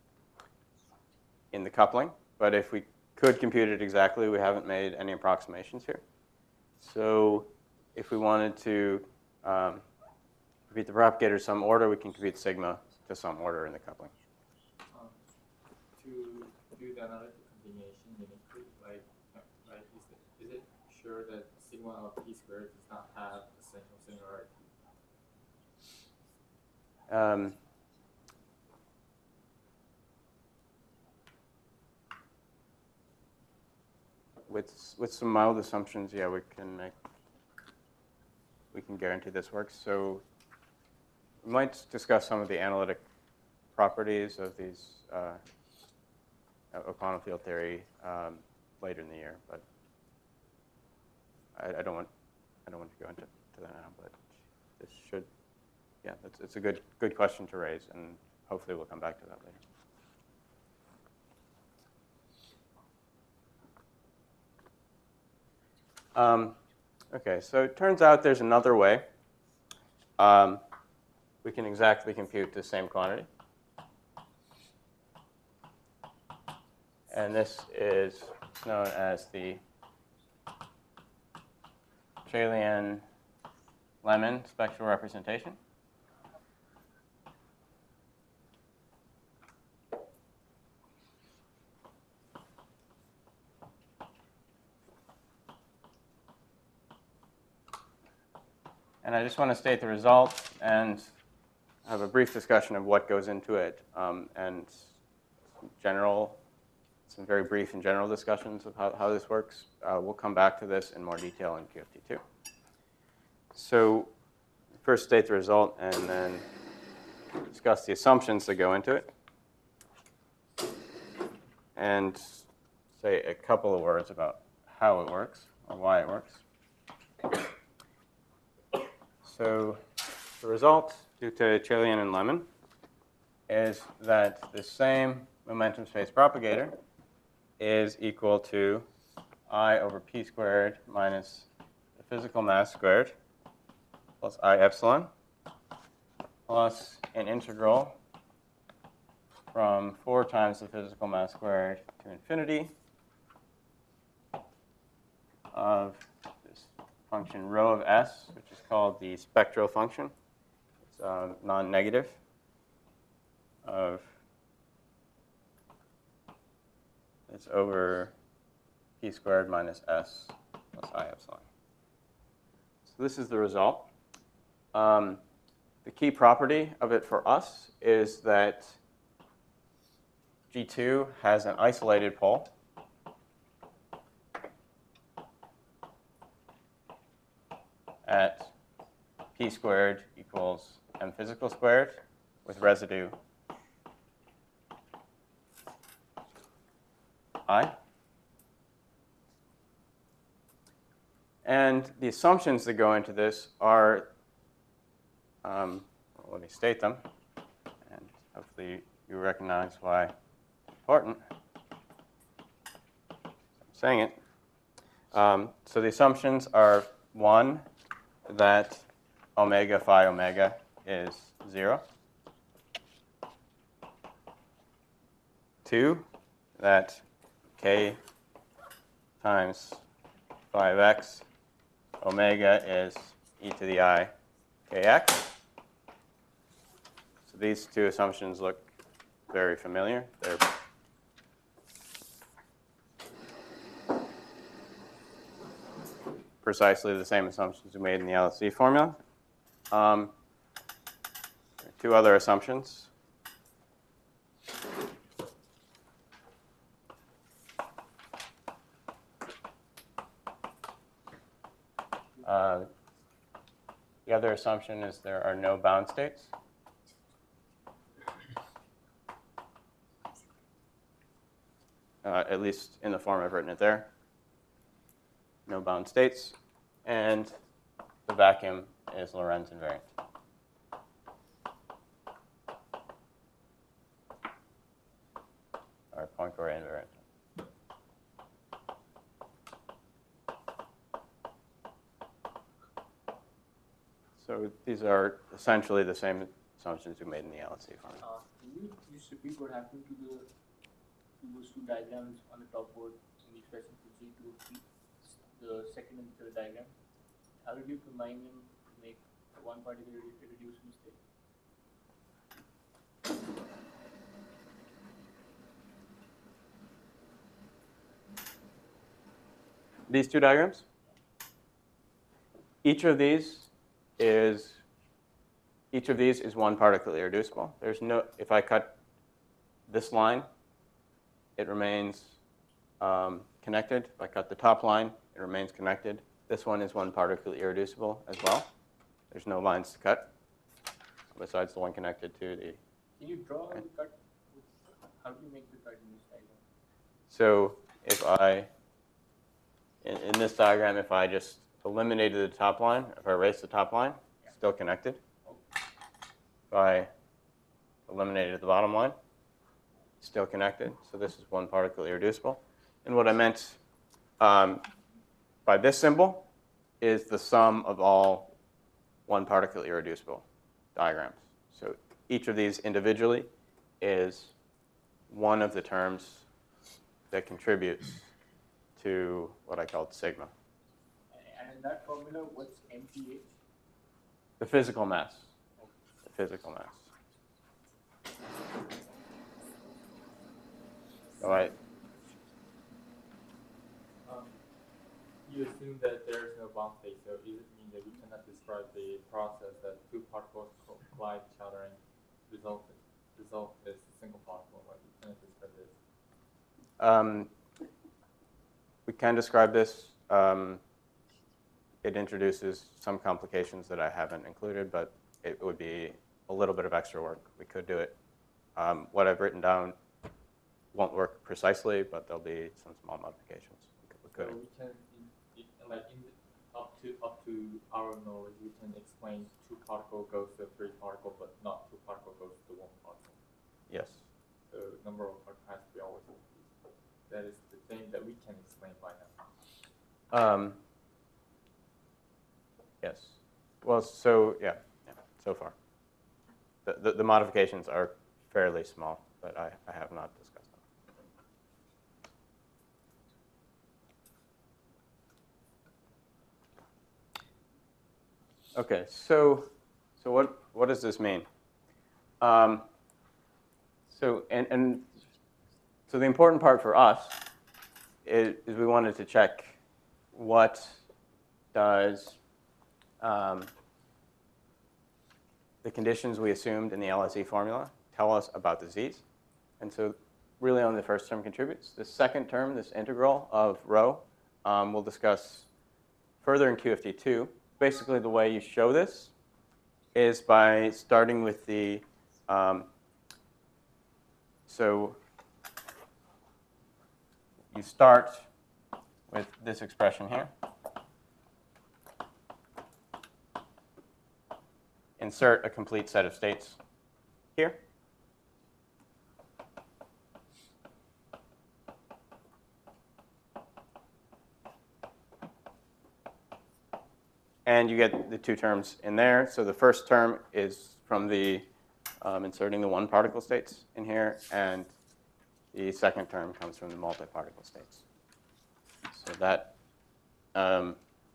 in the coupling. But if we could compute it exactly, we haven't made any approximations here. So if we wanted to um, compute the propagator some order, we can compute sigma to some order in the coupling. Um, to do the analytic continuation, you need to, like, like is, it, is it sure that sigma of p squared does not have essential singularity? Um, with with some mild assumptions, yeah, we can make we can guarantee this works. So we might discuss some of the analytic properties of these uh, O'Connell field theory um, later in the year, but I, I don't want I don't want to go into to that now. But this should, yeah, it's it's a good good question to raise, and hopefully we'll come back to that later. Um, okay, so it turns out there's another way. Um, we can exactly compute the same quantity. And this is known as the Chalian-Lemon spectral representation. And I just want to state the result and have a brief discussion of what goes into it, um, and some general, some very brief and general discussions of how, how this works. Uh, we'll come back to this in more detail in Q F T two. So first state the result and then discuss the assumptions that go into it. And say a couple of words about how it works or why it works. So the result due to Chalian and Lemon is that the same momentum space propagator is equal to I over p squared minus the physical mass squared plus I epsilon plus an integral from four times the physical mass squared to infinity of this function rho of s, which is called the spectral function. It's uh, non-negative of it's over p squared minus s plus I epsilon. So this is the result. Um, the key property of it for us is that G two has an isolated pole. At p squared equals m physical squared with residue I. And the assumptions that go into this are, um, well, let me state them, and hopefully you recognize why it's important. I'm saying it. Um, so the assumptions are, one, that omega phi omega is zero. Two, that k times phi of x omega is e to the I kx. So these two assumptions look very familiar. They're precisely the same assumptions we made in the L S E formula. Um, there are two other assumptions. Uh, the other assumption is there are no bound states. Uh, at least in the form I've written it there. No bound states. And the vacuum is Lorentz invariant. Or Poincare invariant. So these are essentially the same assumptions we made in the L S E formula. Uh, can you just repeat what happened to the to those two diagrams on the top board in expressing for G two, the second and third diagram? How did you combine them to make one particular irreducible state? These two diagrams? Each of these is each of these is one particle irreducible. There's no, if I cut this line, it remains um, connected. If I cut the top line, it remains connected. This one is one particle irreducible as well. There's no lines to cut besides the one connected to the. Can you draw the cut? How do you make the cut in this diagram? So if I, in, in this diagram, if I just eliminated the top line, if I erased the top line, Yeah. still connected. If I eliminated the bottom line, still connected. So this is one particle irreducible. And what I meant um, by this symbol is the sum of all one particle irreducible diagrams. So each of these individually is one of the terms that contributes to what I called sigma. And in that formula, what's M P H? The physical mass. The physical mass. All right. Um, you assume that there is no bound state, so does it mean that we cannot describe the process that two particles collide each other and result result is a single particle? Like we cannot describe this. Um, we can describe this. Um, it introduces some complications that I haven't included, but it would be a little bit of extra work. We could do it. Um, what I've written down won't work precisely, but there'll be some small modifications. We could, we So could. we can, in, in, like in the, up to up to our knowledge, we can explain two particle goes to three particle, but not two particle goes to one particle. Yes. So number of particles has to be always equal. That is the thing that we can explain by now. Um, yes. Well, so yeah, yeah so far. The, the, the modifications are fairly small, but I, I have not discussed them. Okay, so so what what does this mean? Um, so and and so the important part for us is, is we wanted to check what does um, the conditions we assumed in the L S E formula tell us about the z's, and so really only the first term contributes. The second term, this integral of rho, um, we'll discuss further in Q F T two. Basically, the way you show this is by starting with the, um, so you start with this expression here. Insert a complete set of states here. And you get the two terms in there. So the first term is from the um, inserting the one particle states in here, and the second term comes from the multi-particle states. So that, um,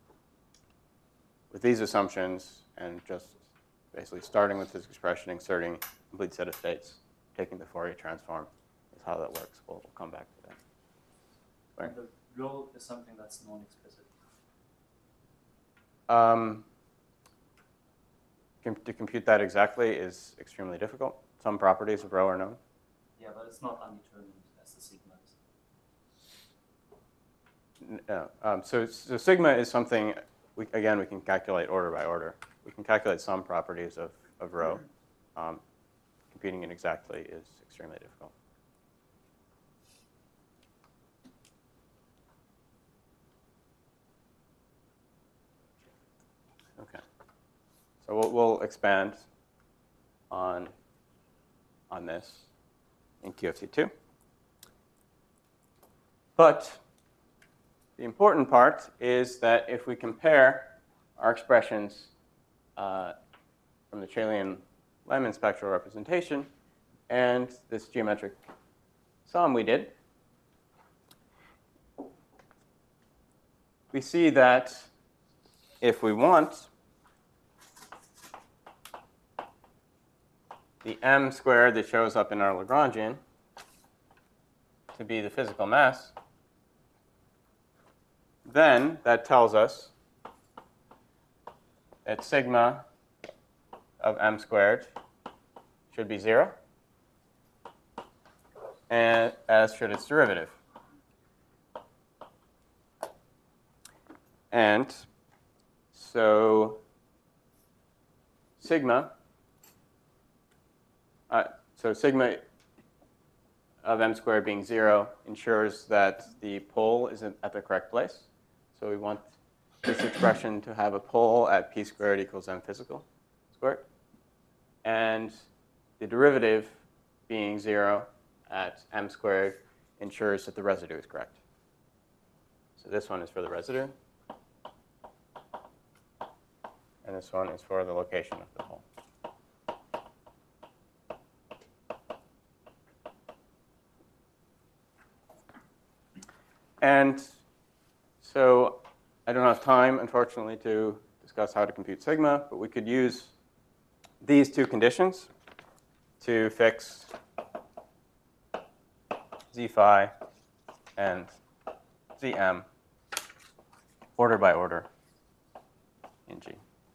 with these assumptions, and just basically starting with this expression, inserting a complete set of states, taking the Fourier transform, is how that works. We'll, we'll come back to that. Right. The rho is something that's non-explicit. Um, com to compute that exactly is extremely difficult. Some properties of rho are known. Yeah, but it's not undetermined as the sigma is. No. Um, so, so sigma is something, we, again, we can calculate order by order. We can calculate some properties of, of rho. Um, computing it exactly is extremely difficult. Okay. So we'll, we'll expand on, on this in Q F T two. But the important part is that if we compare our expressions uh, from the Chalian-Lemon spectral representation and this geometric sum we did, we see that if we want the m squared that shows up in our Lagrangian to be the physical mass, then that tells us that sigma of m squared should be zero, and as should its derivative. And so sigma, uh, so sigma of m squared being zero ensures that the pole is at the correct place. So we want this expression to have a pole at p squared equals m physical squared. And the derivative being zero at m squared ensures that the residue is correct. So this one is for the residue. and this one is for the location of the pole. And so I don't have time, unfortunately, to discuss how to compute sigma, but we could use these two conditions to fix z phi and zm order by order in G.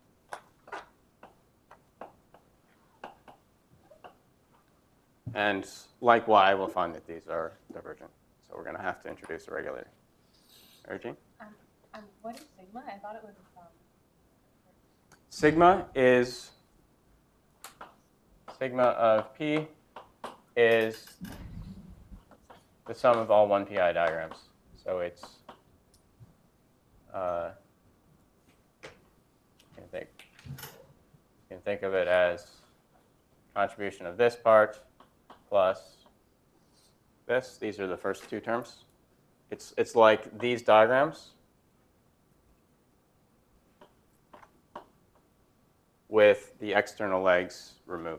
And like y, we'll find that these are divergent. So we're going to have to introduce a regulator. Ergy? Um, um, what is sigma? I thought it was um. Sigma is sigma of p is the sum of all one P I diagrams. So it's uh, you can think you can think of it as contribution of this part plus this. These are the first two terms. It's it's like these diagrams with the external legs removed.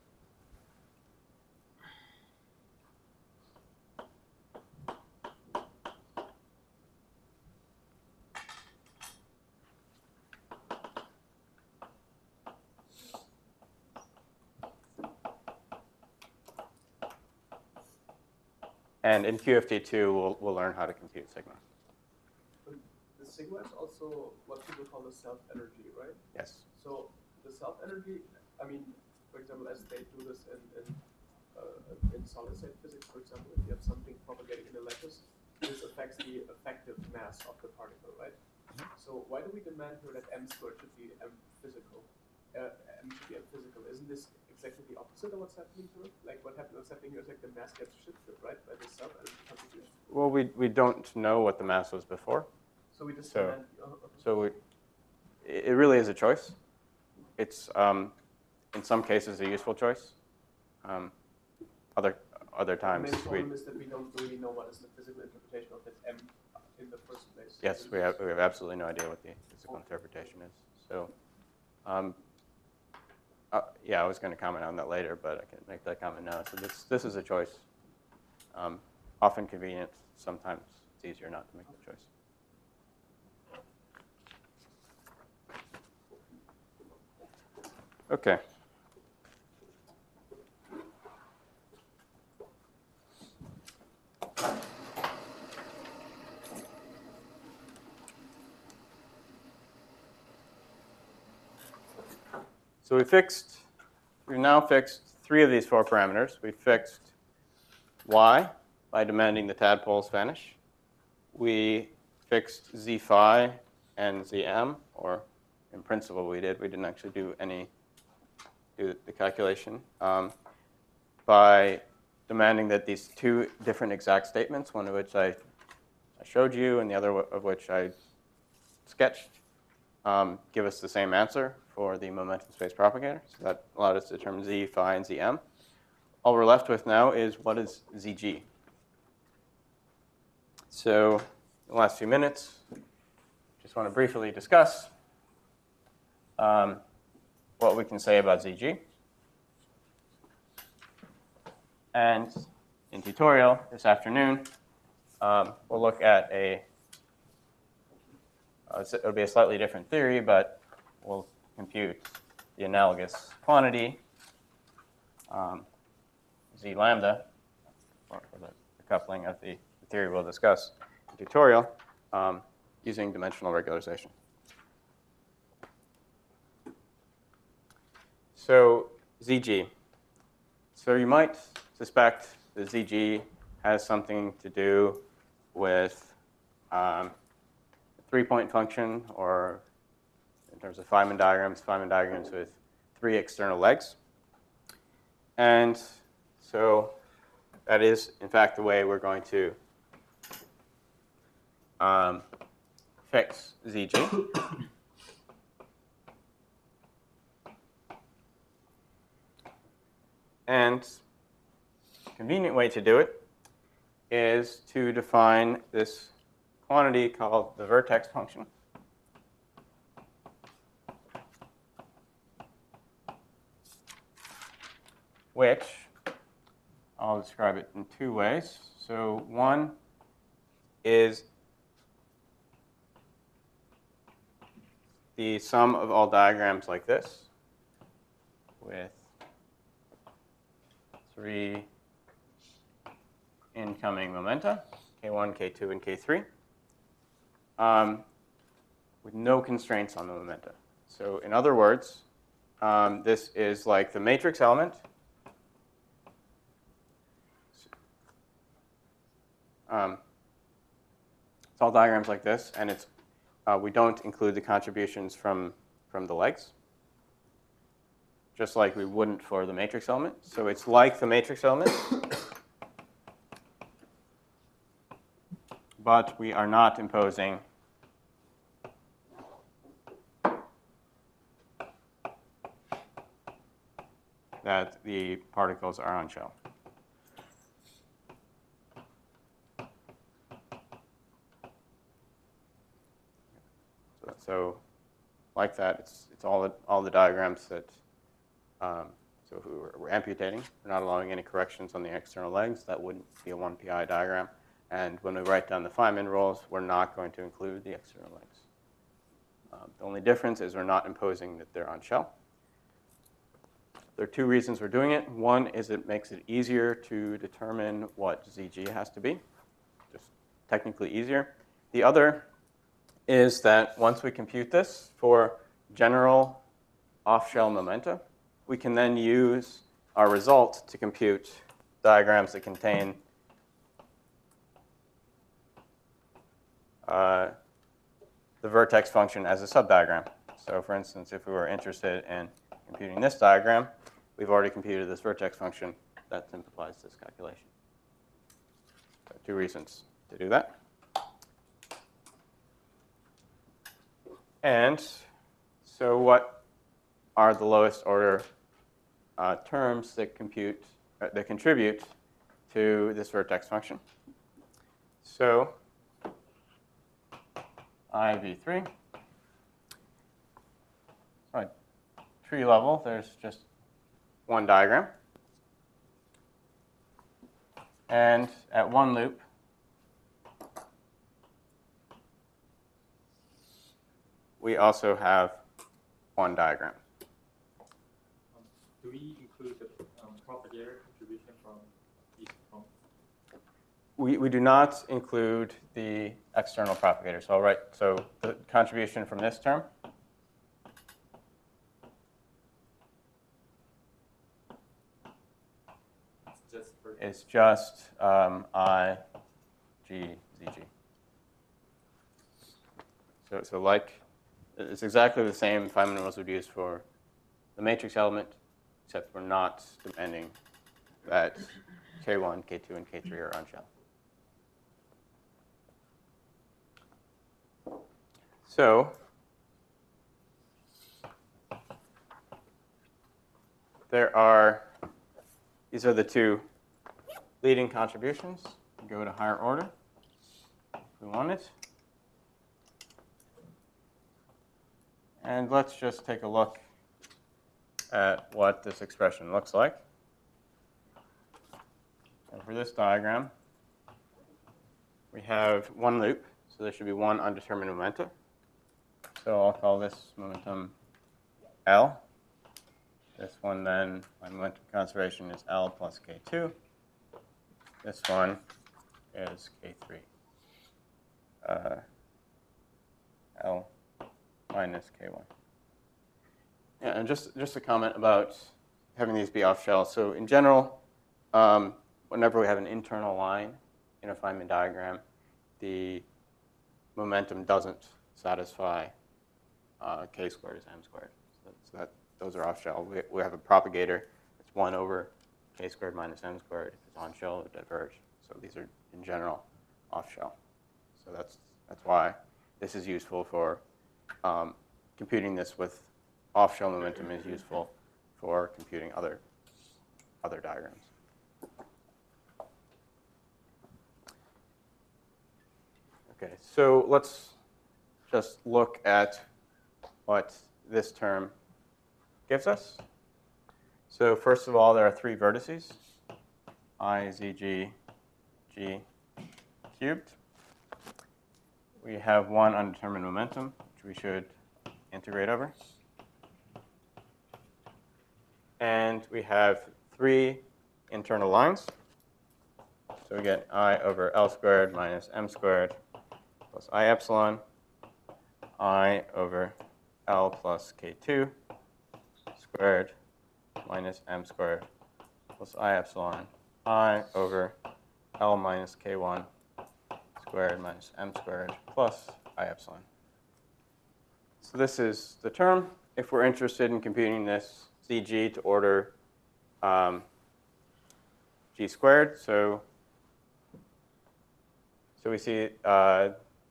And in Q F T two, we'll, we'll learn how to compute sigma. But the sigma is also what people call the self-energy, right? Yes. So the self-energy, I mean, for example, as they do this in, in, uh, in solid-state physics, for example, if you have something propagating in a lattice, this affects the effective mass of the particle, right? So why do we demand here that m squared should be m physical? Uh, m should be m physical. Isn't this exactly the opposite of what's happening here? Like what happened, what's happening here is like the mass gets shifted, right, by the self-energy contribution. Well, we, we don't know what the mass was before. So we just So- demand. Uh, uh, So we, it really is a choice. It's, um, in some cases, a useful choice. Um, other, other the times, main we, problem is that we don't really know what is the physical interpretation of that m in the first place. yes, we have, we have absolutely no idea what the physical interpretation is. So, um, uh, yeah, I was going to comment on that later, but I can make that comment now. So this, this is a choice. Um, often convenient, sometimes it's easier not to make the choice. Okay. So we fixed, we've now fixed three of these four parameters. We fixed y by demanding the tadpoles vanish. We fixed z phi and zm, or in principle we did. We didn't actually do any do the calculation um, by demanding that these two different exact statements, one of which I, I showed you and the other of which I sketched, um, give us the same answer for the momentum space propagator. So that allowed us to determine z, phi, and zm. All we're left with now is what is zg. So in the last few minutes, just want to briefly discuss um, what we can say about zg. And in tutorial this afternoon, um, we'll look at a, uh, it'll be a slightly different theory, but we'll compute the analogous quantity, um, z lambda, for, for the, the coupling of the, the theory we'll discuss in tutorial, um, using dimensional regularization. So zg. So you might suspect that zg has something to do with um, a three-point function, or in terms of Feynman diagrams, Feynman diagrams with three external legs. And so that is, in fact, the way we're going to um, fix zg. And a convenient way to do it is to define this quantity called the vertex function. which I'll describe it in two ways. So one is the sum of all diagrams like this with three incoming momenta, K one, K two, and K three, um, with no constraints on the momenta. So in other words, um, this is like the matrix element. Um, it's all diagrams like this, and it's uh, we don't include the contributions from, from the legs, just like we wouldn't for the matrix element. So it's like the matrix element, but we are not imposing that the particles are on shell. So, so like that, it's, it's all, the, all the diagrams that, um, so if we were, we're amputating, we're not allowing any corrections on the external legs, that wouldn't be a one P I diagram. And when we write down the Feynman rules, we're not going to include the external legs. Um, the only difference is we're not imposing that they're on shell. There are two reasons we're doing it. One is it makes it easier to determine what Z G has to be, just technically easier. The other is that once we compute this for general off-shell momenta, we can then use our result to compute diagrams that contain uh, the vertex function as a subdiagram. So for instance, if we were interested in computing this diagram, we've already computed this vertex function. That simplifies this calculation. So two reasons to do that. And so what are the lowest order uh, terms that compute, uh, that contribute to this vertex function? So I V three. Right. Tree level, there's just one diagram. And at one loop, we also have one diagram. Um, do we include the um, propagator contribution from each pump? We, we do not include the external propagator. So I'll write, so the contribution from this term Just for is just um, I, G, Z G. So, so like, it's exactly the same Feynman rules we'd use for the matrix element, except we're not demanding that K one, K two, and K three are on shell. So there are, these are the two leading contributions. Go to higher order if we want it. And let's just take a look at what this expression looks like. And for this diagram, we have one loop, so there should be one undetermined momentum. So I'll call this momentum L. This one then, my momentum conservation is L plus K two. This one is K three. Uh, L minus K one. Yeah, and just, just a comment about having these be off shell. So in general, um, whenever we have an internal line in a Feynman diagram, the momentum doesn't satisfy uh, K squared is M squared. So, so that, those are off shell. We, we have a propagator. It's one over K squared minus M squared. If it's on shell, it diverge. So these are, in general, off shell. So that's, that's why this is useful for um, computing this with off shell momentum is useful for computing other, other diagrams. Okay, so let's just look at what this term gives us. So first of all, there are three vertices, I, Z, G, G cubed. We have one undetermined momentum, which we should integrate over. And we have three internal lines. So we get I over L squared minus M squared plus I epsilon, I over L plus K two squared minus M squared plus I epsilon, I over L minus K one squared minus M squared plus I epsilon. So this is the term. If we're interested in computing this Z G to order um, G squared, so so we see uh,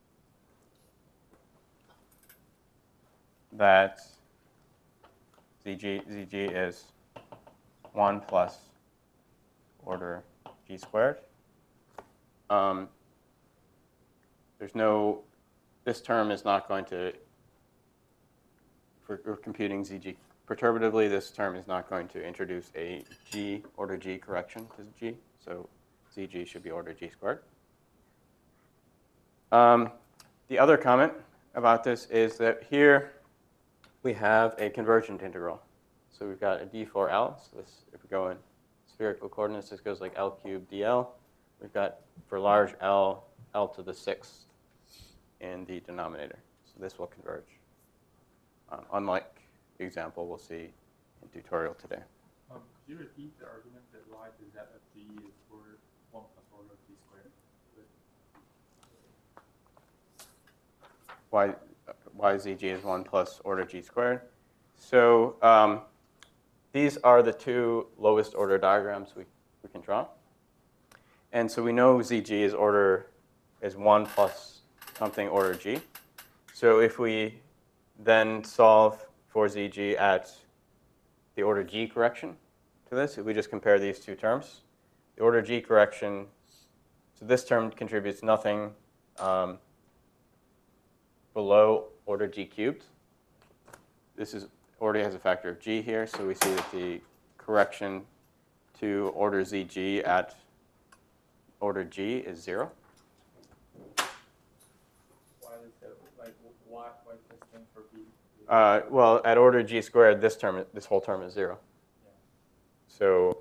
that Z G, Z G is one plus order G squared. Um, there's no, this term is not going to, for computing Z G perturbatively, this term is not going to introduce a G, order G correction to G. So Z G should be order G squared. Um, the other comment about this is that here we have a convergent integral. So we've got a d four L. So this, if we go in spherical coordinates, this goes like L cubed dl. We've got, for large L, L to the sixth in the denominator. So this will converge, um, unlike the example we'll see in tutorial today. Um, could you repeat the argument that y to z of g is order one plus order of g squared? Y, y zg is one plus order g squared. So um, these are the two lowest order diagrams we, we can draw. And so we know zg is order is one plus something order g. So if we then solve for zg at the order g correction to this, if we just compare these two terms, the order g correction, so this term contributes nothing um, below order g cubed. This is already has a factor of g here, so we see that the correction to order zg at order g is zero. Why is that, like, why, why is this thing for b? Uh, well, at order g squared, this term, this whole term is zero. Yeah. So,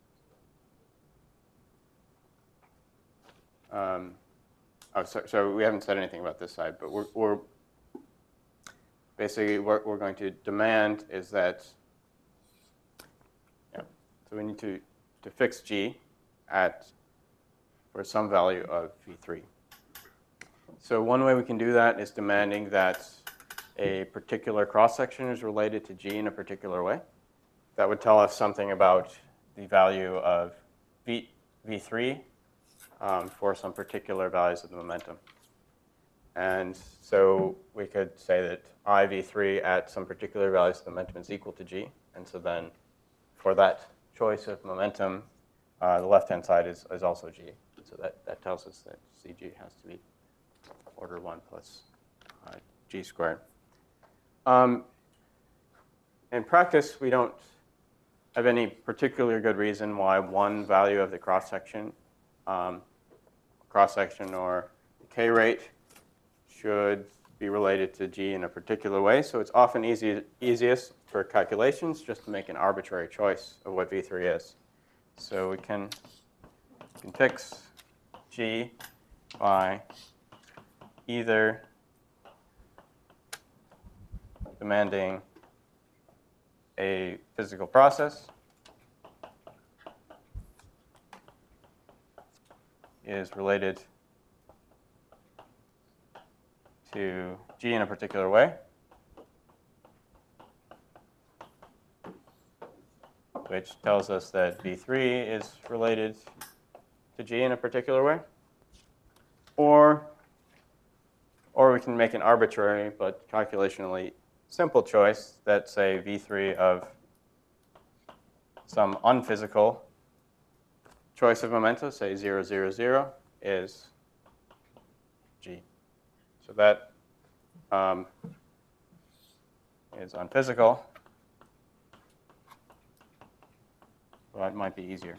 um, oh, so, so we haven't said anything about this side, but we're, we're basically what we're going to demand is that, yeah, so we need to, to fix g at for some value of v three. So one way we can do that is demanding that a particular cross-section is related to g in a particular way. That would tell us something about the value of v, v3 um, for some particular values of the momentum. And so we could say that I v three at some particular values of the momentum is equal to g. And so then for that choice of momentum, uh, the left-hand side is, is also g. So that, that tells us that zg has to be order one plus uh, g squared. Um, in practice, we don't have any particular good reason why one value of the cross-section, um, cross-section or decay rate should be related to g in a particular way. So it's often easy, easiest for calculations just to make an arbitrary choice of what v three is. So we can, we can fix g by either demanding a physical process is related to g in a particular way, which tells us that v three is related to g in a particular way, or or we can make an arbitrary but calculationally simple choice that, say, v three of some unphysical choice of momentum, say zero, zero, zero, is g. So that um, is unphysical. Well, it might be easier.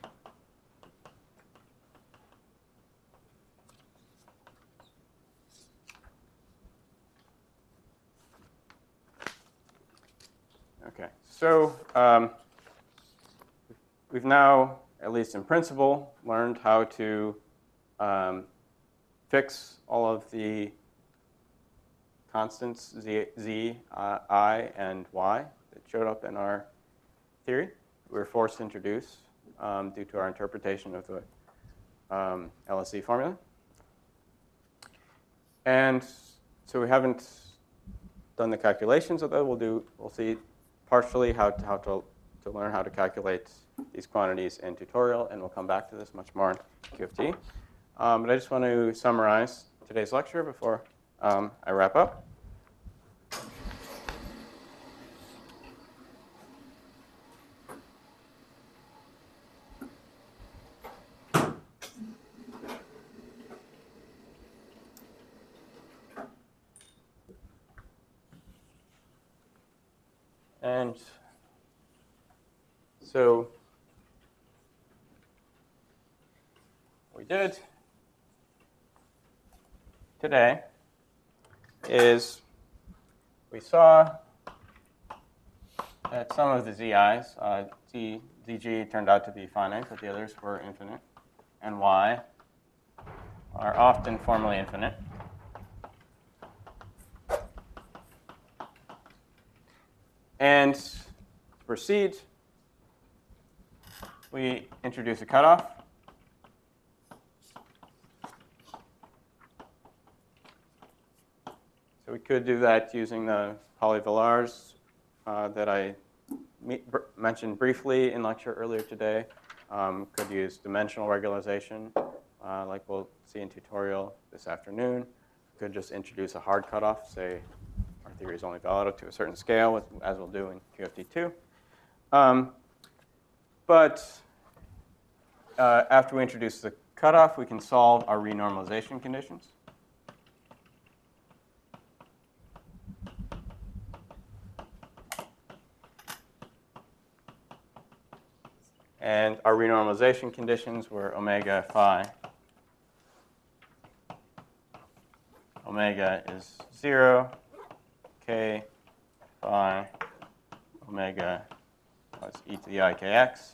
Okay, so um, we've now, at least in principle, learned how to um, fix all of the constants z, z uh, I, and y that showed up in our theory. We were forced to introduce um, due to our interpretation of the um, L S E formula. And so we haven't done the calculations, although we'll do. We'll see partially how to, how to, to learn how to calculate these quantities in tutorial, and we'll come back to this much more in Q F T. Um, but I just want to summarize today's lecture before um, I wrap up. And so what we did today is we saw that some of the zi's, uh, z, zg turned out to be finite, but the others were infinite, and y are often formally infinite. And to proceed, we introduce a cutoff. So we could do that using the Pauli-Villars uh, that I me br mentioned briefly in lecture earlier today. Um, could use dimensional regularization, uh, like we'll see in tutorial this afternoon. Could just introduce a hard cutoff, say our theory is only valid up to a certain scale, as we'll do in Q F T two. Um, but uh, after we introduce the cutoff, we can solve our renormalization conditions. And our renormalization conditions were omega phi. Omega is zero. K phi omega plus e to the I kx.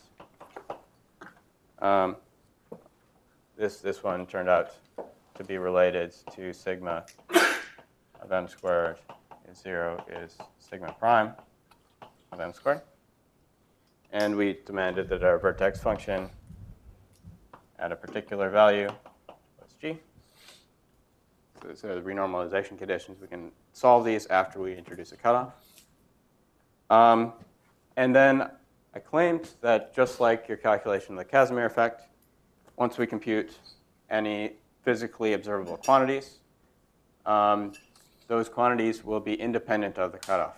Um, this, this one turned out to be related to sigma of m squared is zero is sigma prime of m squared. And we demanded that our vertex function at a particular value was g. So, so the renormalization conditions, we can solve these after we introduce a cutoff. Um, and then I claimed that just like your calculation of the Casimir effect, once we compute any physically observable quantities, um, those quantities will be independent of the cutoff.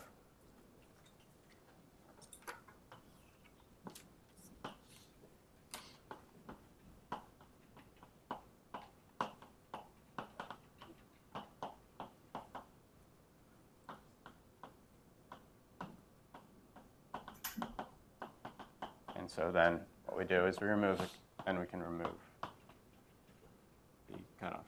And so then what we do is we remove it, and we can remove the cutoff.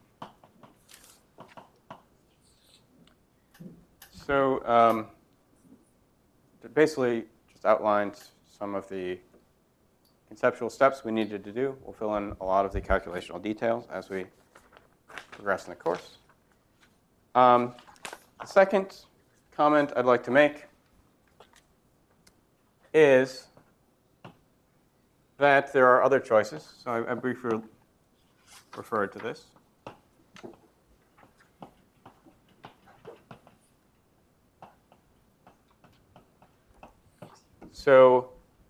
So um, basically just outlined some of the conceptual steps we needed to do. We'll fill in a lot of the calculational details as we progress in the course. Um, the second comment I'd like to make is that there are other choices. So I, I briefly referred to this. So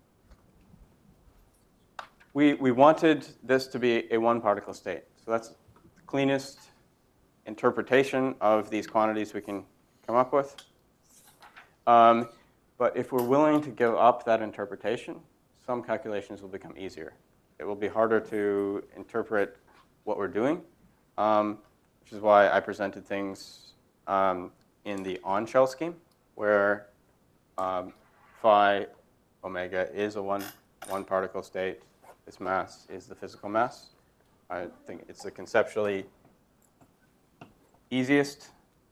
we, we wanted this to be a one-particle state. So that's the cleanest interpretation of these quantities we can come up with. Um, but if we're willing to give up that interpretation, some calculations will become easier. It will be harder to interpret what we're doing, um, which is why I presented things um, in the on-shell scheme, where um, phi omega is a one one particle state. This mass is the physical mass. I think it's the conceptually easiest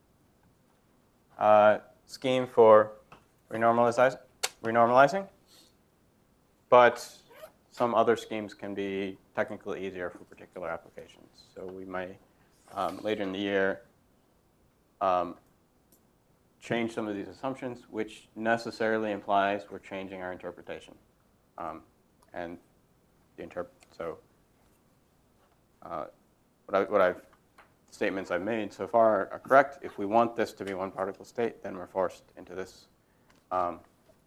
uh, scheme for renormalize, renormalizing, but some other schemes can be technically easier for particular applications. So we might, um, later in the year, um, change some of these assumptions, which necessarily implies we're changing our interpretation. Um, and the interp so uh, what, I, what I've statements I've made so far are correct. If we want this to be one particle state, then we're forced into this. Um,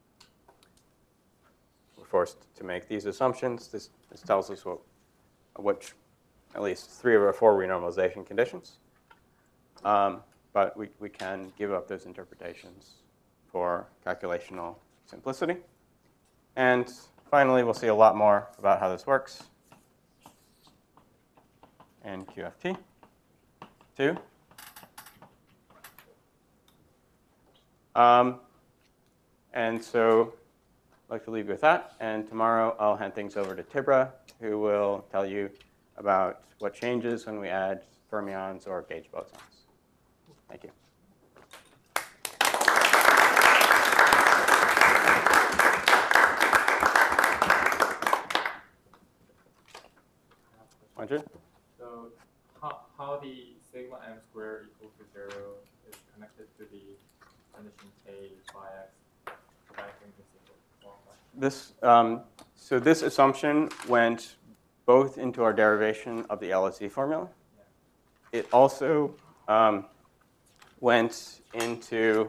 we're forced to make these assumptions. This, this tells us what, which at least three of our four renormalization conditions. Um, but we, we can give up those interpretations for calculational simplicity. And finally, we'll see a lot more about how this works in Q F T two. Um, and so I'd like to leave you with that. And tomorrow, I'll hand things over to Tibra, who will tell you about what changes when we add fermions or gauge bosons. Thank you. Andrew? So how, how the sigma m squared equal to zero is connected to the condition k by x vacuum is equal to one. This, um, so this assumption went both into our derivation of the L S E formula. Yeah. It also um, went into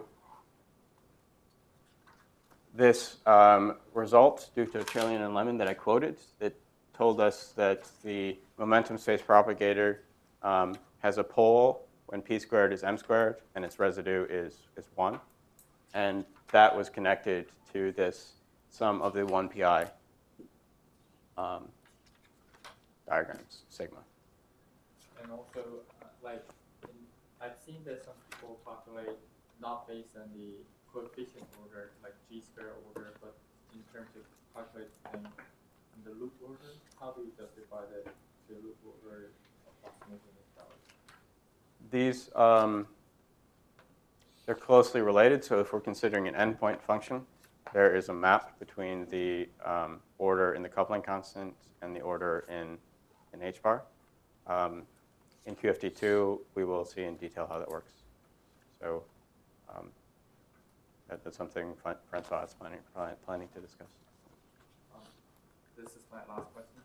this um, result due to Trillian and Lemon that I quoted that told us that the momentum space propagator um, has a pole when p squared is m squared and its residue is, is one. And that was connected to this sum of the one pi um, diagrams, sigma. And also, uh, like, in, I've seen that some people calculate not based on the coefficient order, like g square order, but in terms of calculating in the loop order. How do you justify that the loop order approximation is valid? These, um, they're closely related. So if we're considering an endpoint function, there is a map between the um, order in the coupling constant and the order in, in h bar. Um, in Q F T two, we will see in detail how that works. So um, that, that's something Francois is planning, planning to discuss. Um, this is my last question.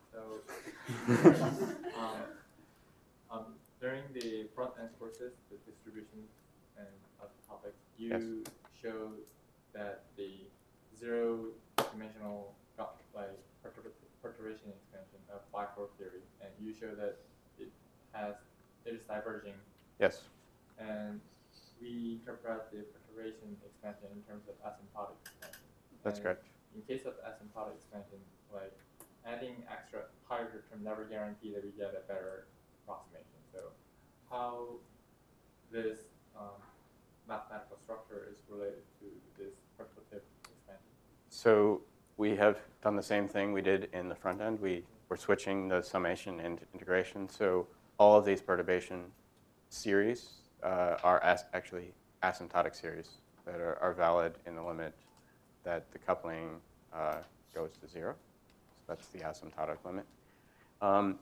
So um, um, during the front-end courses, the distribution and other topics, you Yes. showed that the zero-dimensional like perturbation expansion of Black-Hole theory, and you show that it has it is diverging. Yes. And we interpret the perturbation expansion in terms of asymptotic expansion. That's and correct. In case of asymptotic expansion, like adding extra higher term never guarantee that we get a better approximation. So how this um, mathematical structure is related to this perturbative expansion? So we have done the same thing we did in the front end. We were switching the summation and integration. So all of these perturbation series uh, are as actually asymptotic series that are, are valid in the limit that the coupling uh, goes to zero. So that's the asymptotic limit. Um,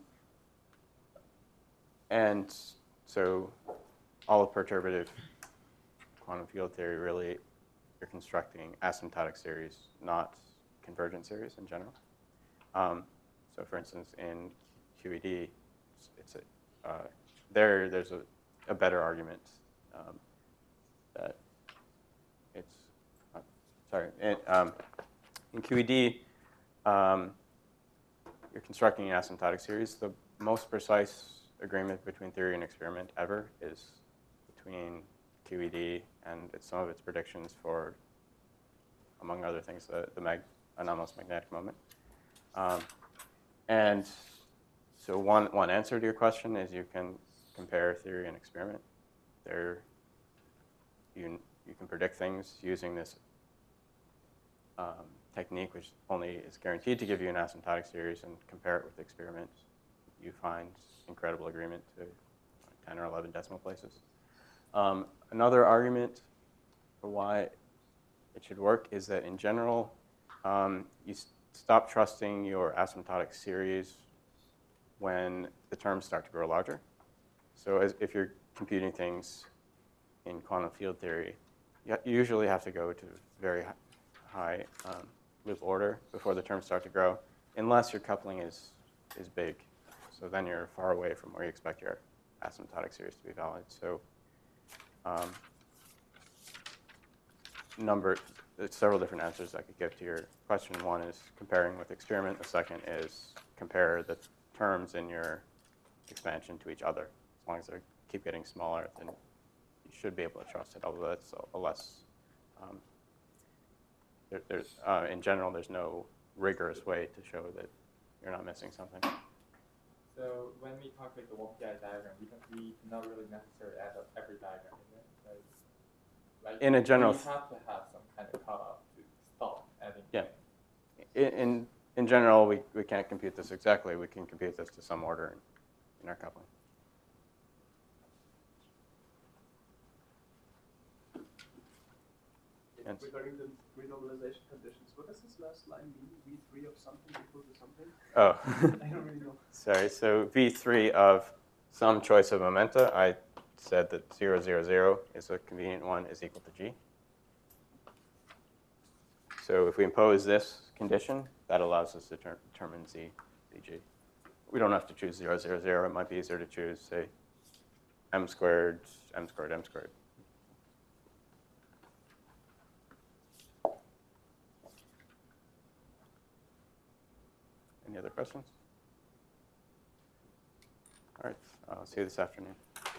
and so all of perturbative quantum field theory really, you're constructing asymptotic series, not convergent series in general. Um, so for instance, in Q E D, it's, it's a, uh, there, there's a, a better argument um, that it's, uh, sorry, it, um, in Q E D, um, you're constructing an asymptotic series. The most precise agreement between theory and experiment ever is between Q E D and it's some of its predictions for, among other things, the, the mag anomalous magnetic moment. Um, and so one, one answer to your question is you can compare theory and experiment. There, you, you can predict things using this um, technique, which only is guaranteed to give you an asymptotic series, and compare it with experiments, you find incredible agreement to ten or eleven decimal places. Um, another argument for why it should work is that in general, um, you s stop trusting your asymptotic series when the terms start to grow larger. So as, if you're computing things in quantum field theory, you, ha you usually have to go to very hi high um, loop order before the terms start to grow, unless your coupling is, is big. So then you're far away from where you expect your asymptotic series to be valid. So um, number, there's several different answers I could give to your question. One is comparing with experiment. The second is compare the terms in your expansion to each other. As long as they keep getting smaller, then you should be able to trust it, although that's a less, um, there, there's, uh, in general, there's no rigorous way to show that you're not missing something. So when we calculate the one P I diagram, we don't we not really necessarily add up every diagram in it. Like, like In a general, we have to have some kind of cutoff to stop adding. Yeah. things. in, in, in general, we, we can't compute this exactly. We can compute this to some order in, in our coupling. Yes. Regarding the renormalization conditions, what does this last line mean? V three of something equal to something? Oh, I don't really know. sorry. So V three of some choice of momenta, I said that zero, zero, zero is a convenient one, is equal to G. So if we impose this condition, that allows us to ter determine Z, Vg. We don't have to choose zero, zero, zero. It might be easier to choose, say, m squared, m squared, m squared. Any other questions? All right, I'll see you this afternoon.